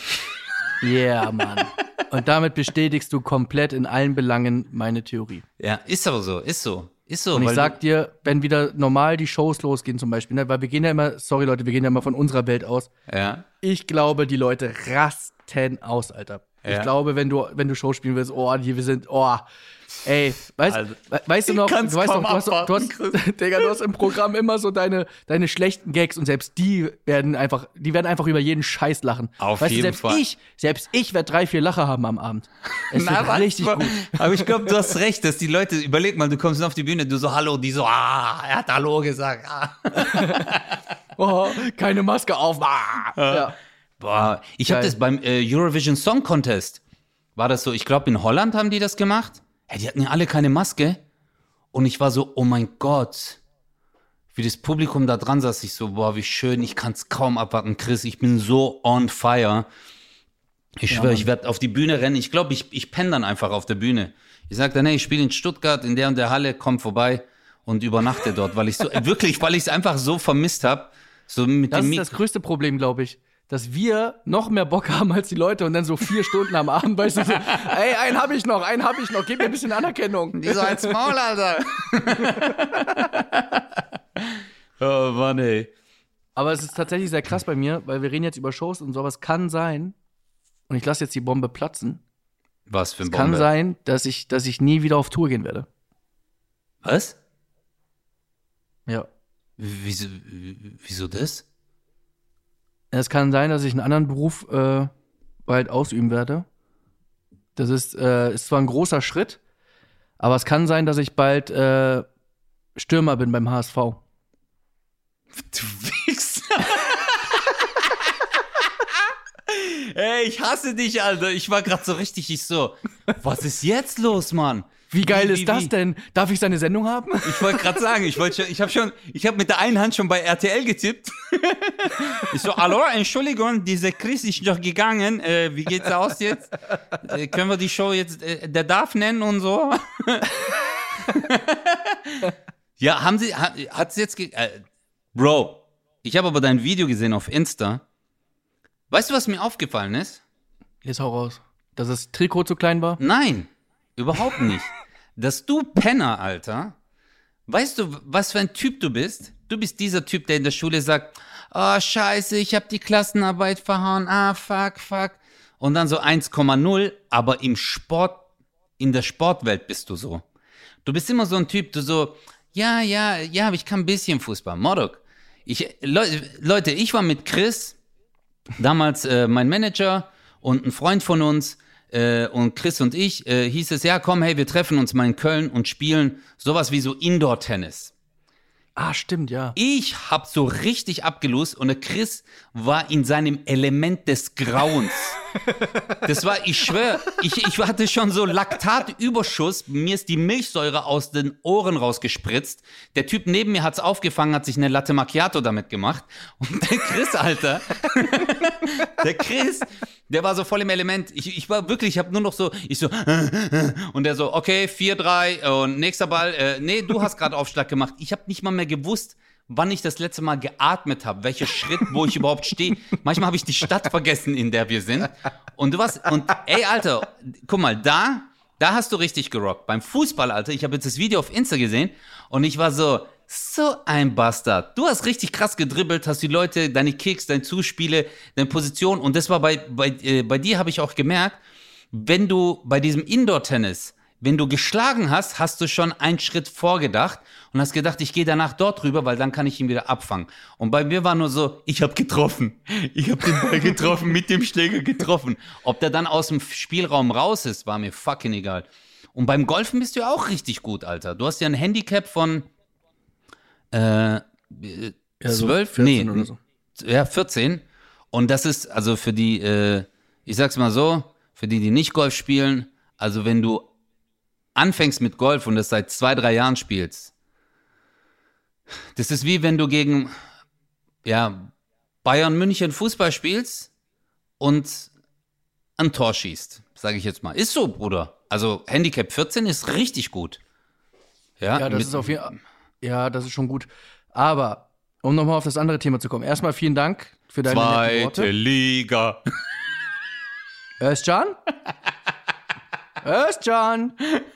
Yeah, Mann. Und damit bestätigst du komplett in allen Belangen meine Theorie. Ja, ist aber so, ist so, ist so. Und ich weil sag dir, wenn wieder normal die Shows losgehen zum Beispiel, ne, weil wir gehen ja immer, sorry Leute, wir gehen ja immer von unserer Welt aus. du, ja, Ich glaube, die Leute rasten aus, Alter. Ich Ja. glaube, wenn du, wenn du Show spielen willst, oh, hier, wir sind, oh, ey, weißt, Also, we- weißt du noch, du kann's weißt kaum noch, du hast, doch- du hast, Digga, du hast im Programm immer so deine, deine schlechten Gags und selbst die werden einfach, die werden einfach über jeden Scheiß lachen. Auf weißt jeden du, selbst Fall. ich, selbst ich werde drei, vier Lacher haben am Abend. Es Na, wird was? richtig gut. Aber ich glaube, du hast recht, dass die Leute, überleg mal, du kommst auf die Bühne, du so Hallo, die so, ah, er hat Hallo gesagt. Ah. Oh, keine Maske auf. Ah. Ja. Boah, ich habe Geil. das beim äh, Eurovision Song Contest, war das so, ich glaube in Holland haben die das gemacht. Hey, die hatten ja alle keine Maske. Und ich war so, oh mein Gott. Wie das Publikum da dran saß, ich so, boah, wie schön, ich kann es kaum abwarten, Chris, ich bin so on fire. Ich schwöre, ich werde auf die Bühne rennen. Ich glaube, ich, ich penne dann einfach auf der Bühne. Ich sage dann, hey, ich spiele in Stuttgart, in der und der Halle, komm vorbei und übernachte dort, weil ich so, wirklich, weil ich es einfach so vermisst habe. So mit Das dem ist Mik- das größte Problem, glaube ich. Dass wir noch mehr Bock haben als die Leute und dann so vier Stunden am Abend, weißt du, so, ey, einen hab ich noch, einen hab ich noch, gib mir ein bisschen Anerkennung. Die so als Maul, Alter. Oh Mann, ey. Aber es ist tatsächlich sehr krass bei mir, weil wir reden jetzt über Shows und sowas. Kann sein, und ich lasse jetzt die Bombe platzen, Was für ein es kann Bombe. sein, dass ich, dass ich nie wieder auf Tour gehen werde. Was? Ja. Wieso, wieso das? Es kann sein, dass ich einen anderen Beruf äh, bald ausüben werde. Das ist, äh, ist zwar ein großer Schritt, aber es kann sein, dass ich bald äh, Stürmer bin beim H S V. Du Wichser. Ey, ich hasse dich, Alter. Ich war gerade so richtig, ich so, was ist jetzt los, Mann? Wie geil wie, ist wie, das wie? denn? Darf ich seine Sendung haben? Ich wollte gerade sagen, ich wollte, ich habe schon, ich habe mit der einen Hand schon bei R T L getippt. Ich so, hallo, Entschuldigung, dieser Chris ist doch gegangen. Äh, wie geht's aus jetzt? Äh, können wir die Show jetzt, äh, der darf nennen und so? Ja, haben Sie, hat, hat's jetzt, ge äh, Bro, ich habe aber dein Video gesehen auf Insta. Weißt du, was mir aufgefallen ist? Jetzt hau raus. Dass das Trikot zu klein war? Nein, überhaupt nicht. Dass du Penner, Alter, weißt du, was für ein Typ du bist? Du bist dieser Typ, der in der Schule sagt, oh, scheiße, ich habe die Klassenarbeit verhauen, ah, fuck, fuck. Und dann so eins Komma null, aber im Sport, in der Sportwelt bist du so. Du bist immer so ein Typ, du so, ja, ja, ja, aber ich kann ein bisschen Fußball. Modok. Ich, Le Leute, ich war mit Chris, damals äh, mein Manager und ein Freund von uns, äh, und Chris und ich, äh, hieß es, ja, komm, hey, wir treffen uns mal in Köln und spielen sowas wie so Indoor-Tennis. Ah, stimmt, ja. Ich hab so richtig abgelost und der Chris war in seinem Element des Grauens. Das war, ich schwöre, ich, ich hatte schon so Laktatüberschuss, mir ist die Milchsäure aus den Ohren rausgespritzt. Der Typ neben mir hat's aufgefangen, hat sich eine Latte Macchiato damit gemacht. Und der Chris, Alter, der Chris, der war so voll im Element. Ich, ich war wirklich, ich hab nur noch so, ich so, und der so, okay, vier drei und nächster Ball, äh, nee, du hast gerade Aufschlag gemacht. Ich hab nicht mal mehr gewusst, wann ich das letzte Mal geatmet habe, welcher Schritt, wo ich überhaupt stehe. Manchmal habe ich die Stadt vergessen, in der wir sind. Und du warst, und ey, Alter, guck mal, da, da hast du richtig gerockt. Beim Fußball, Alter, ich habe jetzt das Video auf Insta gesehen und ich war so, so ein Bastard. Du hast richtig krass gedribbelt, hast die Leute, deine Kicks, deine Zuspiele, deine Position. Und das war bei, bei, äh, bei dir habe ich auch gemerkt, wenn du bei diesem Indoor-Tennis, wenn du geschlagen hast, hast du schon einen Schritt vorgedacht und hast gedacht, ich gehe danach dort rüber, weil dann kann ich ihn wieder abfangen. Und bei mir war nur so, ich habe getroffen. Ich habe den Ball getroffen, mit dem Schläger getroffen. Ob der dann aus dem Spielraum raus ist, war mir fucking egal. Und beim Golfen bist du ja auch richtig gut, Alter. Du hast ja ein Handicap von äh, Ja, so zwölf, vierzehn nee, oder so. ja, vierzehn. Und das ist, also für die, äh, ich sag's mal so, für die, die nicht Golf spielen, also wenn du anfängst mit Golf und das seit zwei, drei Jahren spielst, das ist wie wenn du gegen, ja, Bayern München Fußball spielst und ein Tor schießt, sage ich jetzt mal. Ist so, Bruder. Also Handicap vierzehn ist richtig gut. Ja, Ja, das mit- ist auf jeden Fall. Ja, das ist schon gut. Aber, um nochmal auf das andere Thema zu kommen. Erstmal vielen Dank für deine netten Zweite Worte. Liga. Özcan? Özcan!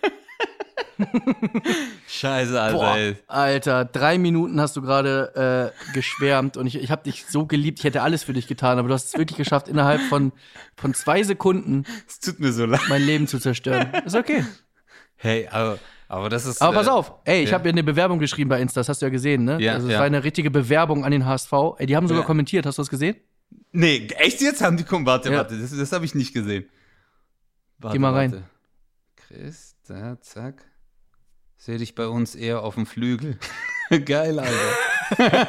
Scheiße, Alter. Boah, ey. Alter, drei Minuten hast du gerade äh, geschwärmt und ich, ich habe dich so geliebt. Ich hätte alles für dich getan, aber du hast es wirklich geschafft, innerhalb von, von zwei Sekunden Es tut mir so leid. mein Leben zu zerstören. Ist okay. Hey, aber, aber das ist. Aber pass äh, auf, ey, ich ja. habe ja eine Bewerbung geschrieben bei Insta, das hast du ja gesehen, ne? Ja, also es ja. war eine richtige Bewerbung an den H S V. Ey, die haben sogar Ja. kommentiert, hast du das gesehen? Nee, echt jetzt haben die kommen. Warte, Ja. warte, das, das habe ich nicht gesehen. Warte, Geh mal rein. warte. Chris, da, zack. Sehe dich bei uns eher auf dem Flügel. Geil, Alter.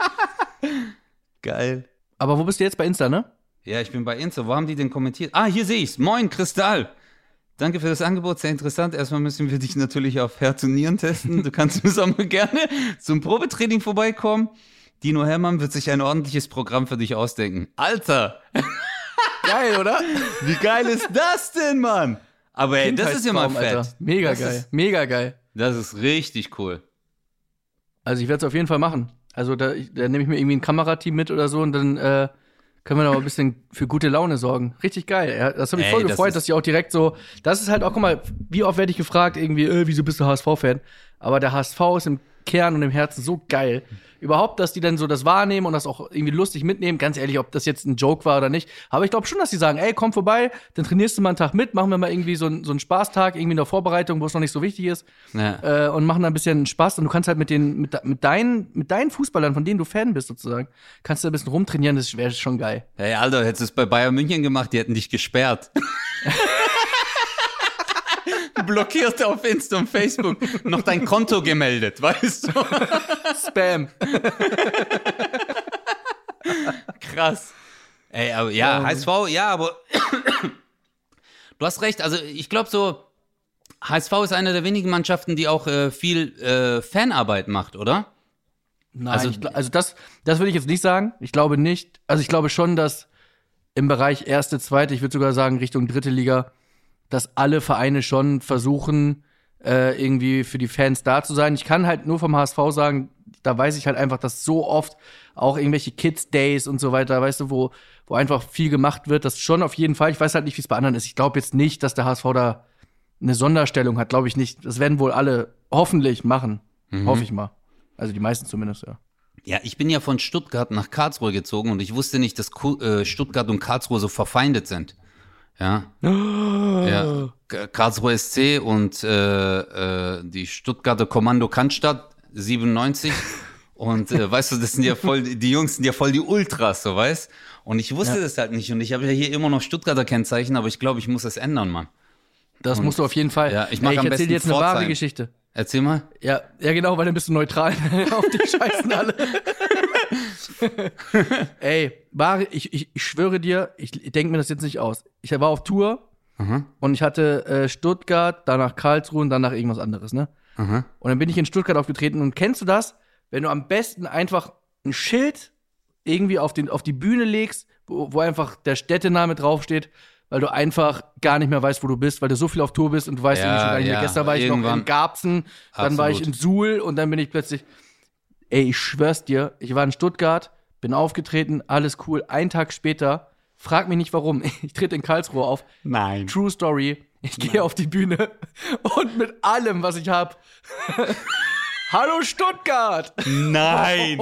Geil. Aber wo bist du jetzt bei Insta, ne? Ja, ich bin bei Insta. Wo haben die denn kommentiert? Ah, hier sehe ich's. Moin, Kristall. Danke für das Angebot, sehr interessant. Erstmal müssen wir dich natürlich auf Herz und Nieren testen. Du kannst im Sommer gerne zum Probetraining vorbeikommen. Dino Hermann wird sich ein ordentliches Programm für dich ausdenken. Alter, Geil, oder? wie geil ist das denn, Mann? Aber ey, das ist ja mal Kindheitstraum, fett. Alter. Mega Das geil, ist- mega geil. Das ist richtig cool. Also ich werde es auf jeden Fall machen. Also da, ich- da nehme ich mir irgendwie ein Kamerateam mit oder so und dann äh, können wir noch ein bisschen für gute Laune sorgen. Richtig geil. Ja, das hat mich Ey, voll das gefreut, ist- dass die auch direkt so, das ist halt auch, guck mal, wie oft werde ich gefragt, irgendwie, äh, wieso bist du H S V-Fan? Aber der H S V ist im Kern und im Herzen so geil. Überhaupt, dass die dann so das wahrnehmen und das auch irgendwie lustig mitnehmen. Ganz ehrlich, ob das jetzt ein Joke war oder nicht. Aber ich glaube schon, dass die sagen, ey, komm vorbei, dann trainierst du mal einen Tag mit, machen wir mal irgendwie so, einen- so einen Spaßtag, irgendwie in der Vorbereitung, wo es noch nicht so wichtig ist. Ja. Äh, und machen da ein bisschen Spaß. Und du kannst halt mit den, mit, de- mit deinen, mit deinen Fußballern, von denen du Fan bist sozusagen, kannst du ein bisschen rumtrainieren, das wäre schon geil. Hey, Alter, hättest du es bei Bayern München gemacht, die hätten dich gesperrt. blockiert auf Insta und Facebook, noch dein Konto gemeldet, weißt du? Spam. Krass. Ey, aber ja, H S V, ja, aber du hast recht, also ich glaube so, H S V ist eine der wenigen Mannschaften, die auch äh, viel äh, Fanarbeit macht, oder? Nein, Also- ich, gl- also das, das würde ich jetzt nicht sagen. Ich glaube nicht. Also ich glaube schon, dass im Bereich erste, zweite, ich würde sogar sagen Richtung dritte Liga, dass alle Vereine schon versuchen, äh, irgendwie für die Fans da zu sein. Ich kann halt nur vom H S V sagen, da weiß ich halt einfach, dass so oft auch irgendwelche Kids Days und so weiter, weißt du, wo, wo einfach viel gemacht wird. Das schon auf jeden Fall. Ich weiß halt nicht, wie es bei anderen ist. Ich glaube jetzt nicht, dass der H S V da eine Sonderstellung hat, glaube ich nicht. Das werden wohl alle hoffentlich machen. Hoffe ich mal. Also die meisten zumindest, ja. Ja, ich bin ja von Stuttgart nach Karlsruhe gezogen und ich wusste nicht, dass Ku- äh, Stuttgart und Karlsruhe so verfeindet sind. Ja. ja. K- Karlsruhe S C und äh, äh, die Stuttgarter Kommando Cannstatt siebenundneunzig. Und äh, weißt du, das sind ja voll, die Jungs sind ja voll die Ultras, so weißt. Und ich wusste Ja. das halt nicht. Und ich habe ja hier immer noch Stuttgarter Kennzeichen, aber ich glaube, ich muss das ändern, Mann. Das musst du auf jeden Fall. Ja, ich mach Ey, am ich erzähl besten dir jetzt eine wahre Pforzheim. Geschichte. Erzähl mal. Ja, ja, genau, weil dann bist du neutral. Auf dich scheißen alle. Ey, wahre, ich, ich, ich schwöre dir, ich, ich denke mir das jetzt nicht aus. Ich war auf Tour Aha, und ich hatte äh, Stuttgart, danach Karlsruhe und danach irgendwas anderes, ne? aha. Und dann bin ich in Stuttgart aufgetreten und kennst du das, wenn du am besten einfach ein Schild irgendwie auf, den, auf die Bühne legst, wo, wo einfach der Städtename draufsteht, weil du einfach gar nicht mehr weißt, wo du bist, weil du so viel auf Tour bist und du weißt Ja, irgendwie schon gar nicht mehr. ja, Gestern war ich noch irgendwann. in Garbsen, dann war ich in Absolut. Suhl und dann bin ich plötzlich, ey, ich schwör's dir, ich war in Stuttgart, bin aufgetreten, alles cool. Einen Tag später, frag mich nicht warum, ich trete in Karlsruhe auf. Nein. True Story. Ich gehe auf die Bühne und mit allem, was ich hab. Hallo Stuttgart! Nein.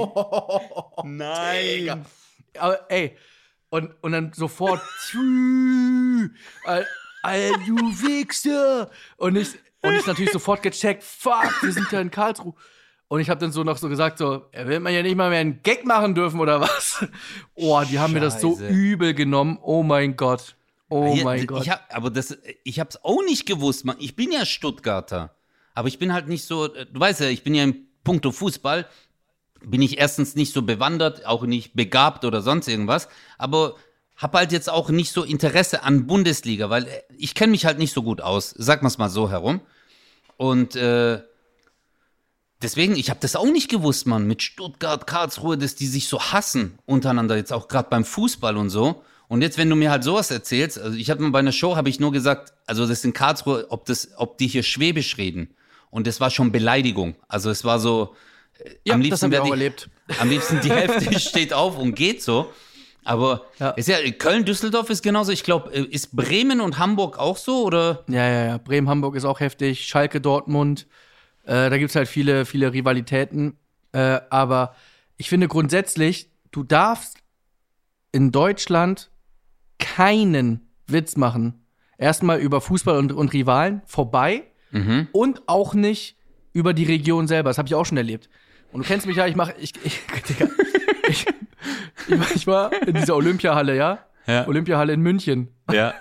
Nein. Aber ey, und, und dann sofort, tschü, all, all du Wichser! Und ich, und ich natürlich sofort gecheckt, fuck, wir sind ja in Karlsruhe. Und ich habe dann so noch so gesagt, so, er will man ja nicht mal mehr einen Gag machen dürfen oder was? Oh, die haben mir das so Scheiße. übel genommen. Oh mein Gott. Oh Hier, mein Gott. Ich hab, aber das, ich hab's auch nicht gewusst, Mann. Ich bin ja Stuttgarter. Aber ich bin halt nicht so, du weißt ja, ich bin ja im Punkto Fußball, bin ich erstens nicht so bewandert, auch nicht begabt oder sonst irgendwas, aber hab halt jetzt auch nicht so Interesse an Bundesliga, weil ich kenne mich halt nicht so gut aus, sagen wir es mal so herum. Und äh, deswegen, ich habe das auch nicht gewusst, Mann, mit Stuttgart, Karlsruhe, dass die sich so hassen untereinander, jetzt auch gerade beim Fußball und so. Und jetzt, wenn du mir halt sowas erzählst, also ich habe mal bei einer Show, habe ich nur gesagt, also das in Karlsruhe, ob, das, ob die hier Schwäbisch reden. Und das war schon Beleidigung. Also es war so, äh, Ja, am das liebsten hab ich wär auch die, erlebt. am liebsten die Hälfte steht auf und geht so. Aber Ja. ist ja, Köln-Düsseldorf ist genauso. Ich glaube, ist Bremen und Hamburg auch so, oder? Ja, ja, ja. Bremen, Hamburg ist auch heftig. Schalke, Dortmund. Äh, da gibt's halt viele, viele Rivalitäten. Äh, aber ich finde grundsätzlich, du darfst in Deutschland keinen Witz machen. Erstmal über Fußball und, und Rivalen vorbei Mhm. und auch nicht über die Region selber. Das habe ich auch schon erlebt. Und du kennst mich ja, ich mache, ich, ich, Digga, ich, ich, war- ich war in dieser Olympiahalle, ja? Ja. Olympiahalle in München. Ja.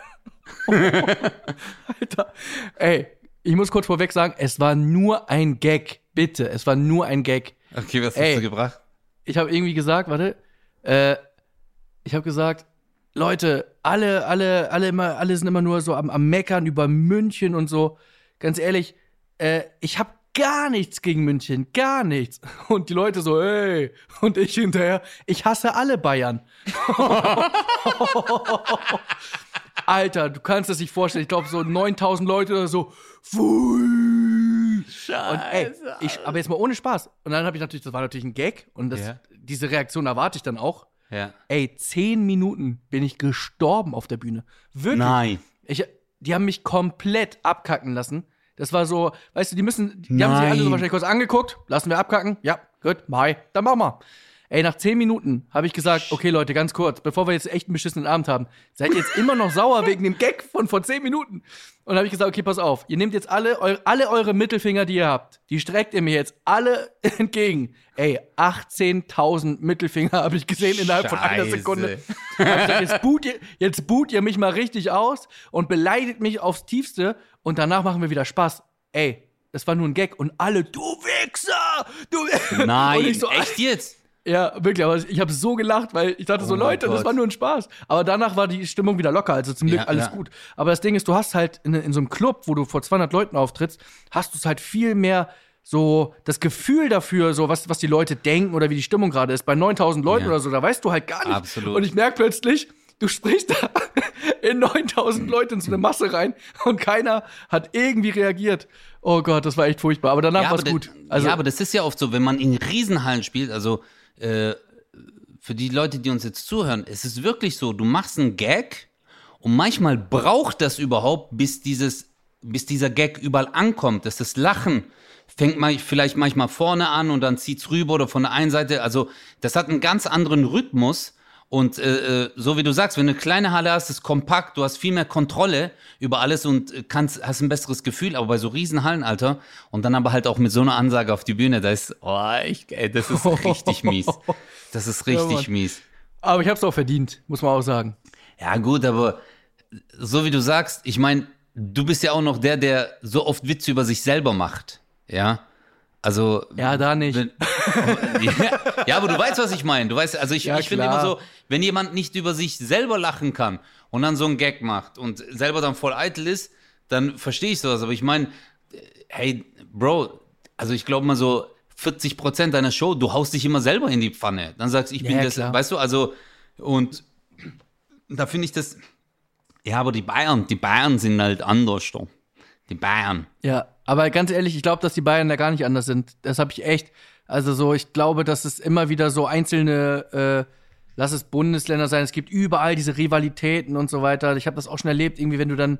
Alter, ey, ich muss kurz vorweg sagen, es war nur ein Gag. Bitte, es war nur ein Gag. Okay, was Ey. hast du gebracht? Ich habe irgendwie gesagt, warte, äh, ich habe gesagt, Leute, alle, alle, alle immer, alle sind immer nur so am, am Meckern über München und so. Ganz ehrlich, äh, ich habe gar nichts gegen München, gar nichts. Und die Leute so, ey, und ich hinterher, ich hasse alle Bayern. Alter, du kannst es nicht vorstellen. Ich glaube, so neuntausend Leute oder so. Pfui. Und ey, ich, aber jetzt mal ohne Spaß. Und dann habe ich natürlich, das war natürlich ein Gag. Und das, Ja. diese Reaktion erwarte ich dann auch. Ja. Ey, zehn Minuten bin ich gestorben auf der Bühne. Wirklich. Nein. Ich, die haben mich komplett abkacken lassen. Das war so, weißt du, die müssen, die haben sich Nein. alle so wahrscheinlich kurz angeguckt. Lassen wir abkacken? Ja, gut, bye. Dann machen wir. Ey, nach zehn Minuten habe ich gesagt, okay, Leute, ganz kurz, bevor wir jetzt echt einen beschissenen Abend haben, seid ihr jetzt immer noch sauer wegen dem Gag von vor zehn Minuten? Und habe ich gesagt, okay, pass auf, ihr nehmt jetzt alle, eu- alle eure Mittelfinger, die ihr habt, die streckt ihr mir jetzt alle entgegen. Ey, achtzehntausend Mittelfinger habe ich gesehen innerhalb von einer Scheiße. Sekunde. Hab ich gesagt, jetzt, boot ihr, jetzt boot ihr mich mal richtig aus und beleidigt mich aufs Tiefste und danach machen wir wieder Spaß. Ey, das war nur ein Gag und alle, du Wichser! Du Wichser! Nein, und ich so, echt jetzt? Ja, wirklich, aber ich habe so gelacht, weil ich dachte Oh so, mein Leute, das Gott. war nur ein Spaß. Aber danach war die Stimmung wieder locker, also zum Glück Ja, alles ja. gut. Aber das Ding ist, du hast halt in, in so einem Club, wo du vor zweihundert Leuten auftrittst, hast du es halt viel mehr so das Gefühl dafür, so was, was die Leute denken oder wie die Stimmung gerade ist. Bei neuntausend Leuten Ja. oder so, da weißt du halt gar nicht. Absolut. Und ich merke plötzlich, du sprichst da in neuntausend Leute in so eine Masse rein und keiner hat irgendwie reagiert. Oh Gott, das war echt furchtbar. Aber danach Ja, war es aber gut. das- Also, ja, aber das ist ja oft so, wenn man in Riesenhallen spielt, also äh, für die Leute, die uns jetzt zuhören, es ist wirklich so, du machst einen Gag und manchmal braucht das überhaupt, bis dieses, bis dieser Gag überall ankommt, dass das Lachen fängt mal vielleicht manchmal vorne an und dann zieht's rüber oder von der einen Seite, also das hat einen ganz anderen Rhythmus. Und äh, äh, so wie du sagst, wenn du eine kleine Halle hast, ist kompakt, du hast viel mehr Kontrolle über alles und äh, kannst, hast ein besseres Gefühl, aber bei so Riesenhallen, Alter, und dann aber halt auch mit so einer Ansage auf die Bühne, da ist, oh, ich, ey, das ist richtig mies. Das ist Ja, richtig Mann. mies. aber ich hab's auch verdient, muss man auch sagen. Ja gut, aber so wie du sagst, ich meine, du bist ja auch noch der, der so oft Witze über sich selber macht, ja? Also Ja, da nicht. Wenn, ja, ja, aber du weißt, was ich meine. Du weißt, also ich, Ja, ich finde klar. immer so, wenn jemand nicht über sich selber lachen kann und dann so einen Gag macht und selber dann voll eitel ist, dann verstehe ich sowas. Aber ich meine, hey, Bro, also ich glaube mal so vierzig Prozent deiner Show, du haust dich immer selber in die Pfanne. Dann sagst ich bin Ja, das, klar. weißt du, also und da finde ich das, ja, aber die Bayern, die Bayern sind halt anders, doch. Die Bayern. Ja, aber ganz ehrlich, ich glaube, dass die Bayern da gar nicht anders sind. Das habe ich echt. Also so, ich glaube, dass es immer wieder so einzelne, äh, lass es Bundesländer sein, es gibt überall diese Rivalitäten und so weiter. Ich habe das auch schon erlebt, irgendwie, wenn du dann,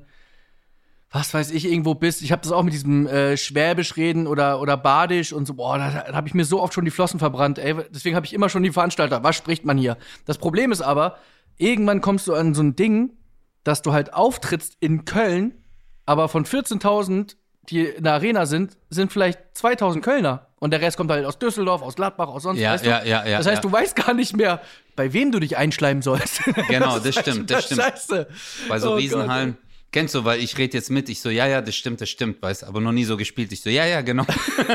was weiß ich, irgendwo bist. Ich habe das auch mit diesem äh, Schwäbisch reden oder, oder Badisch und so. Boah, da, da habe ich mir so oft schon die Flossen verbrannt. Ey. Deswegen habe ich immer schon die Veranstalter. Was spricht man hier? Das Problem ist aber, irgendwann kommst du an so ein Ding, dass du halt auftrittst in Köln, aber von vierzehntausend, die in der Arena sind, sind vielleicht zweitausend Kölner. Und der Rest kommt halt aus Düsseldorf, aus Gladbach, aus sonst Ja, weißt du? ja, ja, ja, Das heißt, ja. du weißt gar nicht mehr, bei wem du dich einschleimen sollst. Genau, das ist stimmt, echt das stimmt. Scheiße. Bei so Oh Riesenhallen. Gott. Kennst du, weil ich rede jetzt mit, ich so, ja, ja, das stimmt, das stimmt, weißt, aber noch nie so gespielt. Ich so, ja, ja, genau.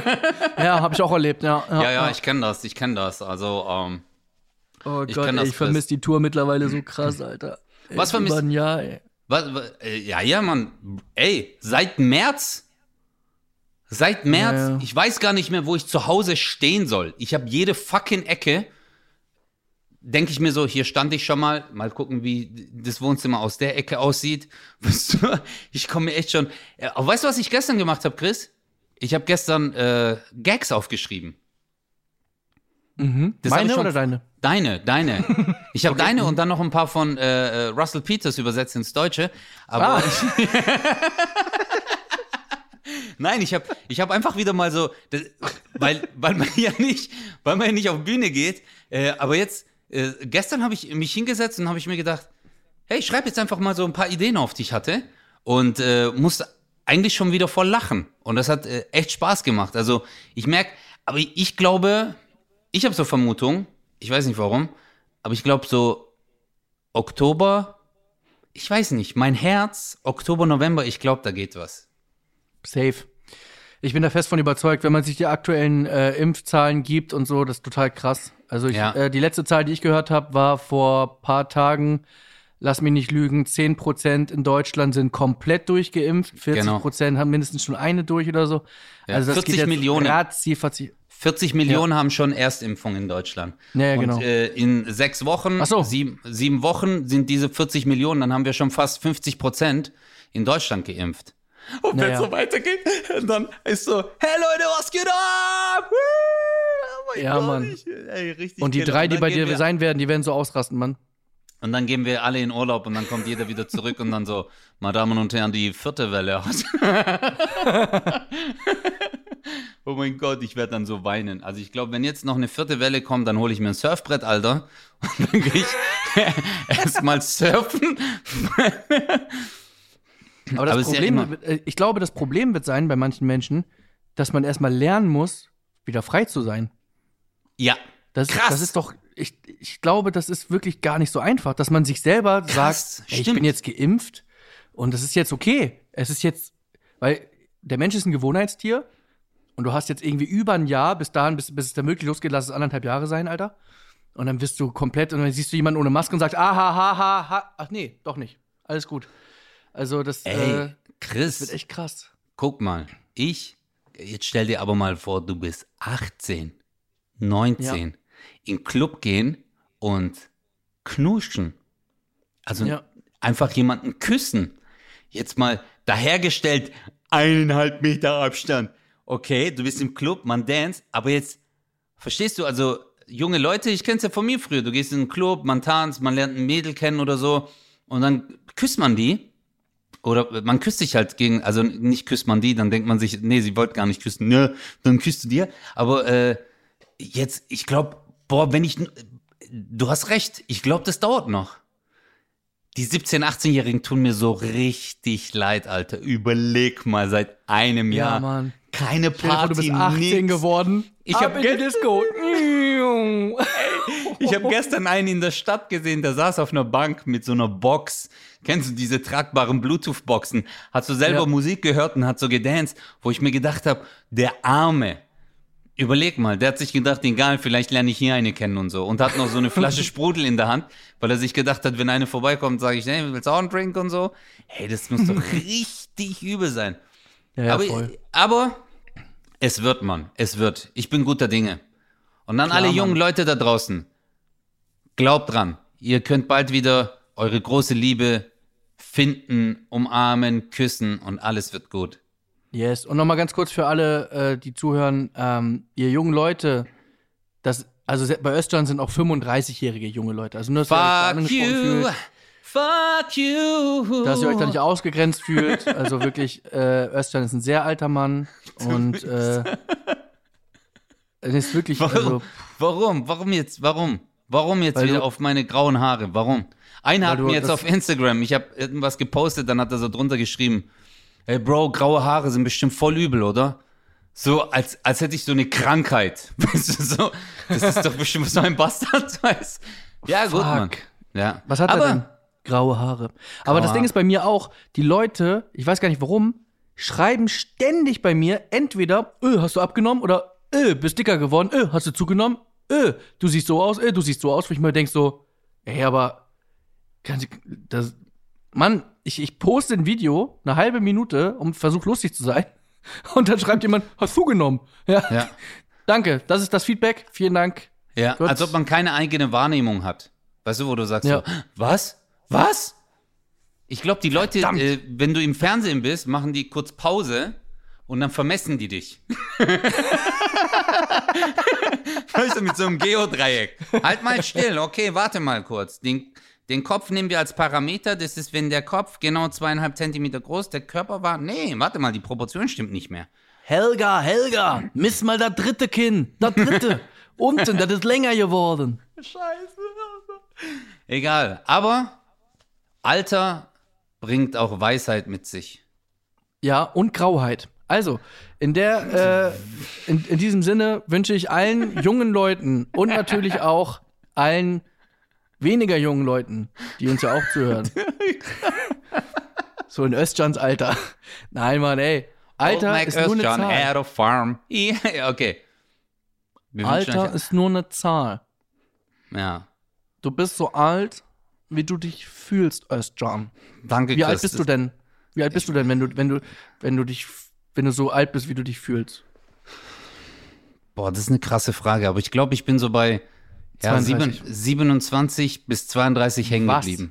Ja, habe ich auch erlebt, ja. Ja, Ja, ja, ich kenne das, ich kenne das. Also, ähm, Oh ich Gott, kenn ey, das, ich vermisse die Tour mittlerweile so krass, Alter. Ey, Was vermisst- über ein Jahr, ey. was, was, äh, ja, ja, Mann, ey, seit März, seit März, Ja, ja. ich weiß gar nicht mehr, wo ich zu Hause stehen soll. Ich habe jede fucking Ecke, denke ich mir so, hier stand ich schon mal, mal gucken, wie das Wohnzimmer aus der Ecke aussieht. Weißt du, ich komme mir echt schon. Äh, aber weißt du, was ich gestern gemacht habe, Chris? Ich habe gestern äh, Gags aufgeschrieben. Mhm. Das hab ich Meine schon- oder deine? Deine, deine. Ich habe deine und dann noch ein paar von äh, äh, Russell Peters übersetzt ins Deutsche. Aber Ah. ich, nein, ich habe ich hab einfach wieder mal so, das, weil, weil man ja nicht, weil man ja nicht auf Bühne geht. Äh, aber jetzt, äh, gestern habe ich mich hingesetzt und habe ich mir gedacht, hey, ich schreib jetzt einfach mal so ein paar Ideen auf, die ich hatte. Und äh, musste eigentlich schon wieder voll lachen. Und das hat äh, echt Spaß gemacht. Also ich merke, aber ich glaube, ich habe so Vermutung, ich weiß nicht warum, aber ich glaube so Oktober, ich weiß nicht, mein Herz, Oktober, November, ich glaube, da geht was. Safe. Ich bin da fest von überzeugt, wenn man sich die aktuellen äh, Impfzahlen gibt und so, das ist total krass. Also ich, Ja. äh, die letzte Zahl, die ich gehört habe, war vor paar Tagen, lass mich nicht lügen, zehn Prozent in Deutschland sind komplett durchgeimpft, vierzig Prozent haben mindestens schon eine durch oder so. Ja, Also das vierzig geht jetzt Millionen. ratzi, fatzi. vierzig Millionen haben schon Erstimpfung in Deutschland. Ja, ja, und genau. äh, in sechs Wochen, Ach so. sieben, sieben Wochen sind diese vierzig Millionen, dann haben wir schon fast fünfzig Prozent in Deutschland geimpft. Und wenn es Naja. so weitergeht, dann ist so, hey Leute, was geht ab? Oh mein Ja, Gott, Mann. ich- ey, richtig Und die geil. drei, die dann bei gehen dir wir- sein werden, die werden so ausrasten, Mann. Und dann gehen wir alle in Urlaub und dann kommt jeder wieder zurück und dann so, meine Damen und Herren, die vierte Welle hat. Wo mein Gott, ich werde dann so weinen. Also ich glaube, wenn jetzt noch eine vierte Welle kommt, dann hole ich mir ein Surfbrett, Alter. Und dann gehe ich erstmal surfen. Aber das Aber es ist ja Problem, immer- wird- äh, ich glaube, das Problem wird sein bei manchen Menschen, dass man erstmal lernen muss, wieder frei zu sein. Ja, Das, krass. das ist doch, ich, ich glaube, das ist wirklich gar nicht so einfach, dass man sich selber Krass, sagt, ey, ich stimmt. bin jetzt geimpft und das ist jetzt okay. Es ist jetzt, weil der Mensch ist ein Gewohnheitstier und du hast jetzt irgendwie über ein Jahr, bis dahin, bis, bis es dann wirklich losgeht, lass es anderthalb Jahre sein, Alter. Und dann wirst du komplett, und dann siehst du jemanden ohne Maske und sagst, ah, ha, ha, ha, ha. Ach nee, doch nicht. Alles gut. Also das Ey, äh, Chris, wird echt krass. guck mal, ich, jetzt stell dir aber mal vor, du bist achtzehn, neunzehn, in den Club gehen und knuschen. Also Ja. einfach jemanden küssen. Jetzt mal dahergestellt, eineinhalb Meter Abstand. Okay, du bist im Club, man dance, aber jetzt, verstehst du, also junge Leute, ich kenn's ja von mir früher, du gehst in den Club, man tanzt, man lernt ein Mädel kennen oder so und dann küsst man die. Oder man küsst sich halt gegen, also nicht küsst man die, dann denkt man sich, nee, sie wollte gar nicht küssen, nö, dann küsst du dir. Aber äh, jetzt, ich glaube, boah, wenn ich, du hast recht, ich glaube, das dauert noch. Die siebzehn-, achtzehnjährigen tun mir so richtig leid, Alter. Überleg mal, seit einem Ja, Jahr. Mann. Keine Stell dir vor, Party, du bist achtzehn nix. geworden. Ich Ab hab in die ge- Disco. Ich habe gestern einen in der Stadt gesehen, der saß auf einer Bank mit so einer Box. Kennst du diese tragbaren Bluetooth-Boxen? Hat so selber Ja. Musik gehört und hat so gedanced, wo ich mir gedacht habe, der Arme. Überleg mal, der hat sich gedacht, egal, vielleicht lerne ich hier eine kennen und so. Und hat noch so eine Flasche Sprudel in der Hand, weil er sich gedacht hat, wenn eine vorbeikommt, sage ich, hey, willst du auch einen Drink und so? Hey, das muss doch richtig übel sein. Ja, ja, aber, voll. aber es wird, Mann, es wird. Ich bin guter Dinge. Und dann Klar, alle jungen Mann. Leute da draußen, glaubt dran, ihr könnt bald wieder eure große Liebe finden, umarmen, küssen und alles wird gut. Yes. Und nochmal ganz kurz für alle, äh, die zuhören, ähm, ihr jungen Leute, das, also se- bei Özcan sind auch fünfunddreißigjährige junge Leute. Also nur, dass ihr euch da Fuck angesprochen you, fühlt, fuck you. dass ihr euch da nicht ausgegrenzt fühlt. Also wirklich, äh, Özcan ist ein sehr alter Mann und äh, es ist wirklich, Warum? also, Warum? Warum jetzt? Warum? Warum jetzt Weil wieder du- auf meine grauen Haare? Warum? Einer Weil hat du mir jetzt das- auf Instagram, ich habe irgendwas gepostet, dann hat er so drunter geschrieben, hey Bro, graue Haare sind bestimmt voll übel, oder? So, als, als hätte ich so eine Krankheit. Weißt du, so, das ist doch bestimmt so ein Bastard, weißt Ja, gut, Fuck. Mann. Ja. was hat Aber, er denn? Graue Haare. Aber das Haare. Ding ist bei mir auch, die Leute, ich weiß gar nicht warum, schreiben ständig bei mir entweder, öh, hast du abgenommen oder öh, bist dicker geworden, öh, hast du zugenommen, öh, du siehst so aus, öh, du siehst so aus, wo ich mir denke so, ey, aber kann ich, das, Mann, ich, ich poste ein Video, eine halbe Minute, und versuche lustig zu sein und dann schreibt jemand, hast du zugenommen? Ja. Ja. Danke, das ist das Feedback, vielen Dank. Ja, Gut. als ob man keine eigene Wahrnehmung hat. Weißt du, wo du sagst, Ja. so, was? Was? Ich glaube, die Leute, Verdammt. äh, wenn du im Fernsehen bist, machen die kurz Pause und dann vermessen die dich. Weißt du, mit so einem Geodreieck. Halt mal still, okay, warte mal kurz. Den, den Kopf nehmen wir als Parameter. Das ist, wenn der Kopf genau zweieinhalb Zentimeter groß, der Körper war. Nee, warte mal, die Proportion stimmt nicht mehr. Helga, Helga, miss mal das dritte Kinn, das dritte. Unten, das ist länger geworden. Egal, aber Alter bringt auch Weisheit mit sich. Ja, und Grauheit. Also, in der, äh, in, in diesem Sinne wünsche ich allen jungen Leuten und natürlich auch allen weniger jungen Leuten, die uns ja auch zuhören. So in Özcans Alter. Nein, Mann, ey. Alter Old Mac ist nur eine Özcan, Zahl. Head of Farm. Ja, okay. Wir wünschen Alter euch- ist nur eine Zahl. Ja, Du bist so alt, wie du dich fühlst, Özcan. danke, Wie Chris. alt bist du denn? Wie alt bist du denn, wenn du, wenn du, wenn du dich, wenn du so alt bist, wie du dich fühlst? Boah, das ist eine krasse Frage, aber ich glaube, ich bin so bei ja, sieben, zweiunddreißig. siebenundzwanzig bis zweiunddreißig hängen Was? geblieben.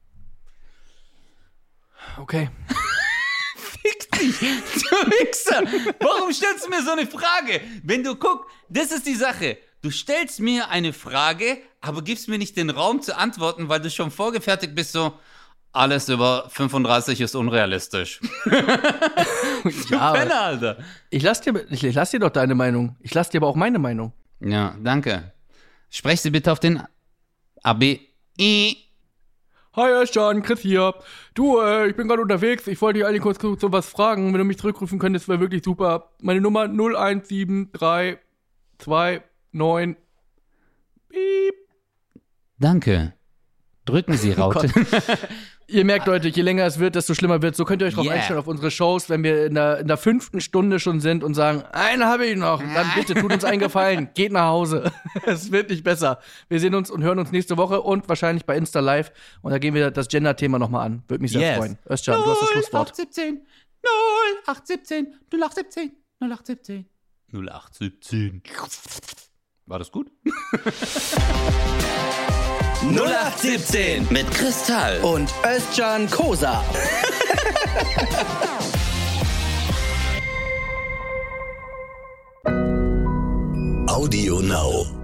Okay. Du Wichser! Warum stellst du mir so eine Frage? Wenn du guck, das ist die Sache. Du stellst mir eine Frage, aber gibst mir nicht den Raum zu antworten, weil du schon vorgefertigt bist, so, alles über fünfunddreißig ist unrealistisch. Ja, aber Penner, Alter. ich lass dir, ich, ich lass dir doch deine Meinung. Ich lass dir aber auch meine Meinung. Ja, danke. Sprech sie bitte auf den A B I. Hi, Özcan, Chris hier. Du, äh, ich bin gerade unterwegs. Ich wollte dich eigentlich kurz, kurz so was fragen. Wenn du mich zurückrufen könntest, wäre wirklich super. Meine Nummer null eins sieben drei zwei neun. Piep. Danke. Drücken Sie Raute. Ihr merkt, Leute, je länger es wird, desto schlimmer wird. So könnt ihr euch drauf Yeah. einstellen auf unsere Shows, wenn wir in der, in der fünften Stunde schon sind und sagen, eine habe ich noch. Dann bitte, tut uns einen Gefallen. Geht nach Hause. Es wird nicht besser. Wir sehen uns und hören uns nächste Woche und wahrscheinlich bei Insta Live. Und da gehen wir das Gender-Thema nochmal an. Würde mich sehr Yes. freuen. Özcan, du hast das Schlusswort. null acht siebzehn, null acht siebzehn, null acht siebzehn, null acht siebzehn, null acht siebzehn. War das gut? null acht siebzehn Mit Kristall. und Özcan Kosa. Audio Now.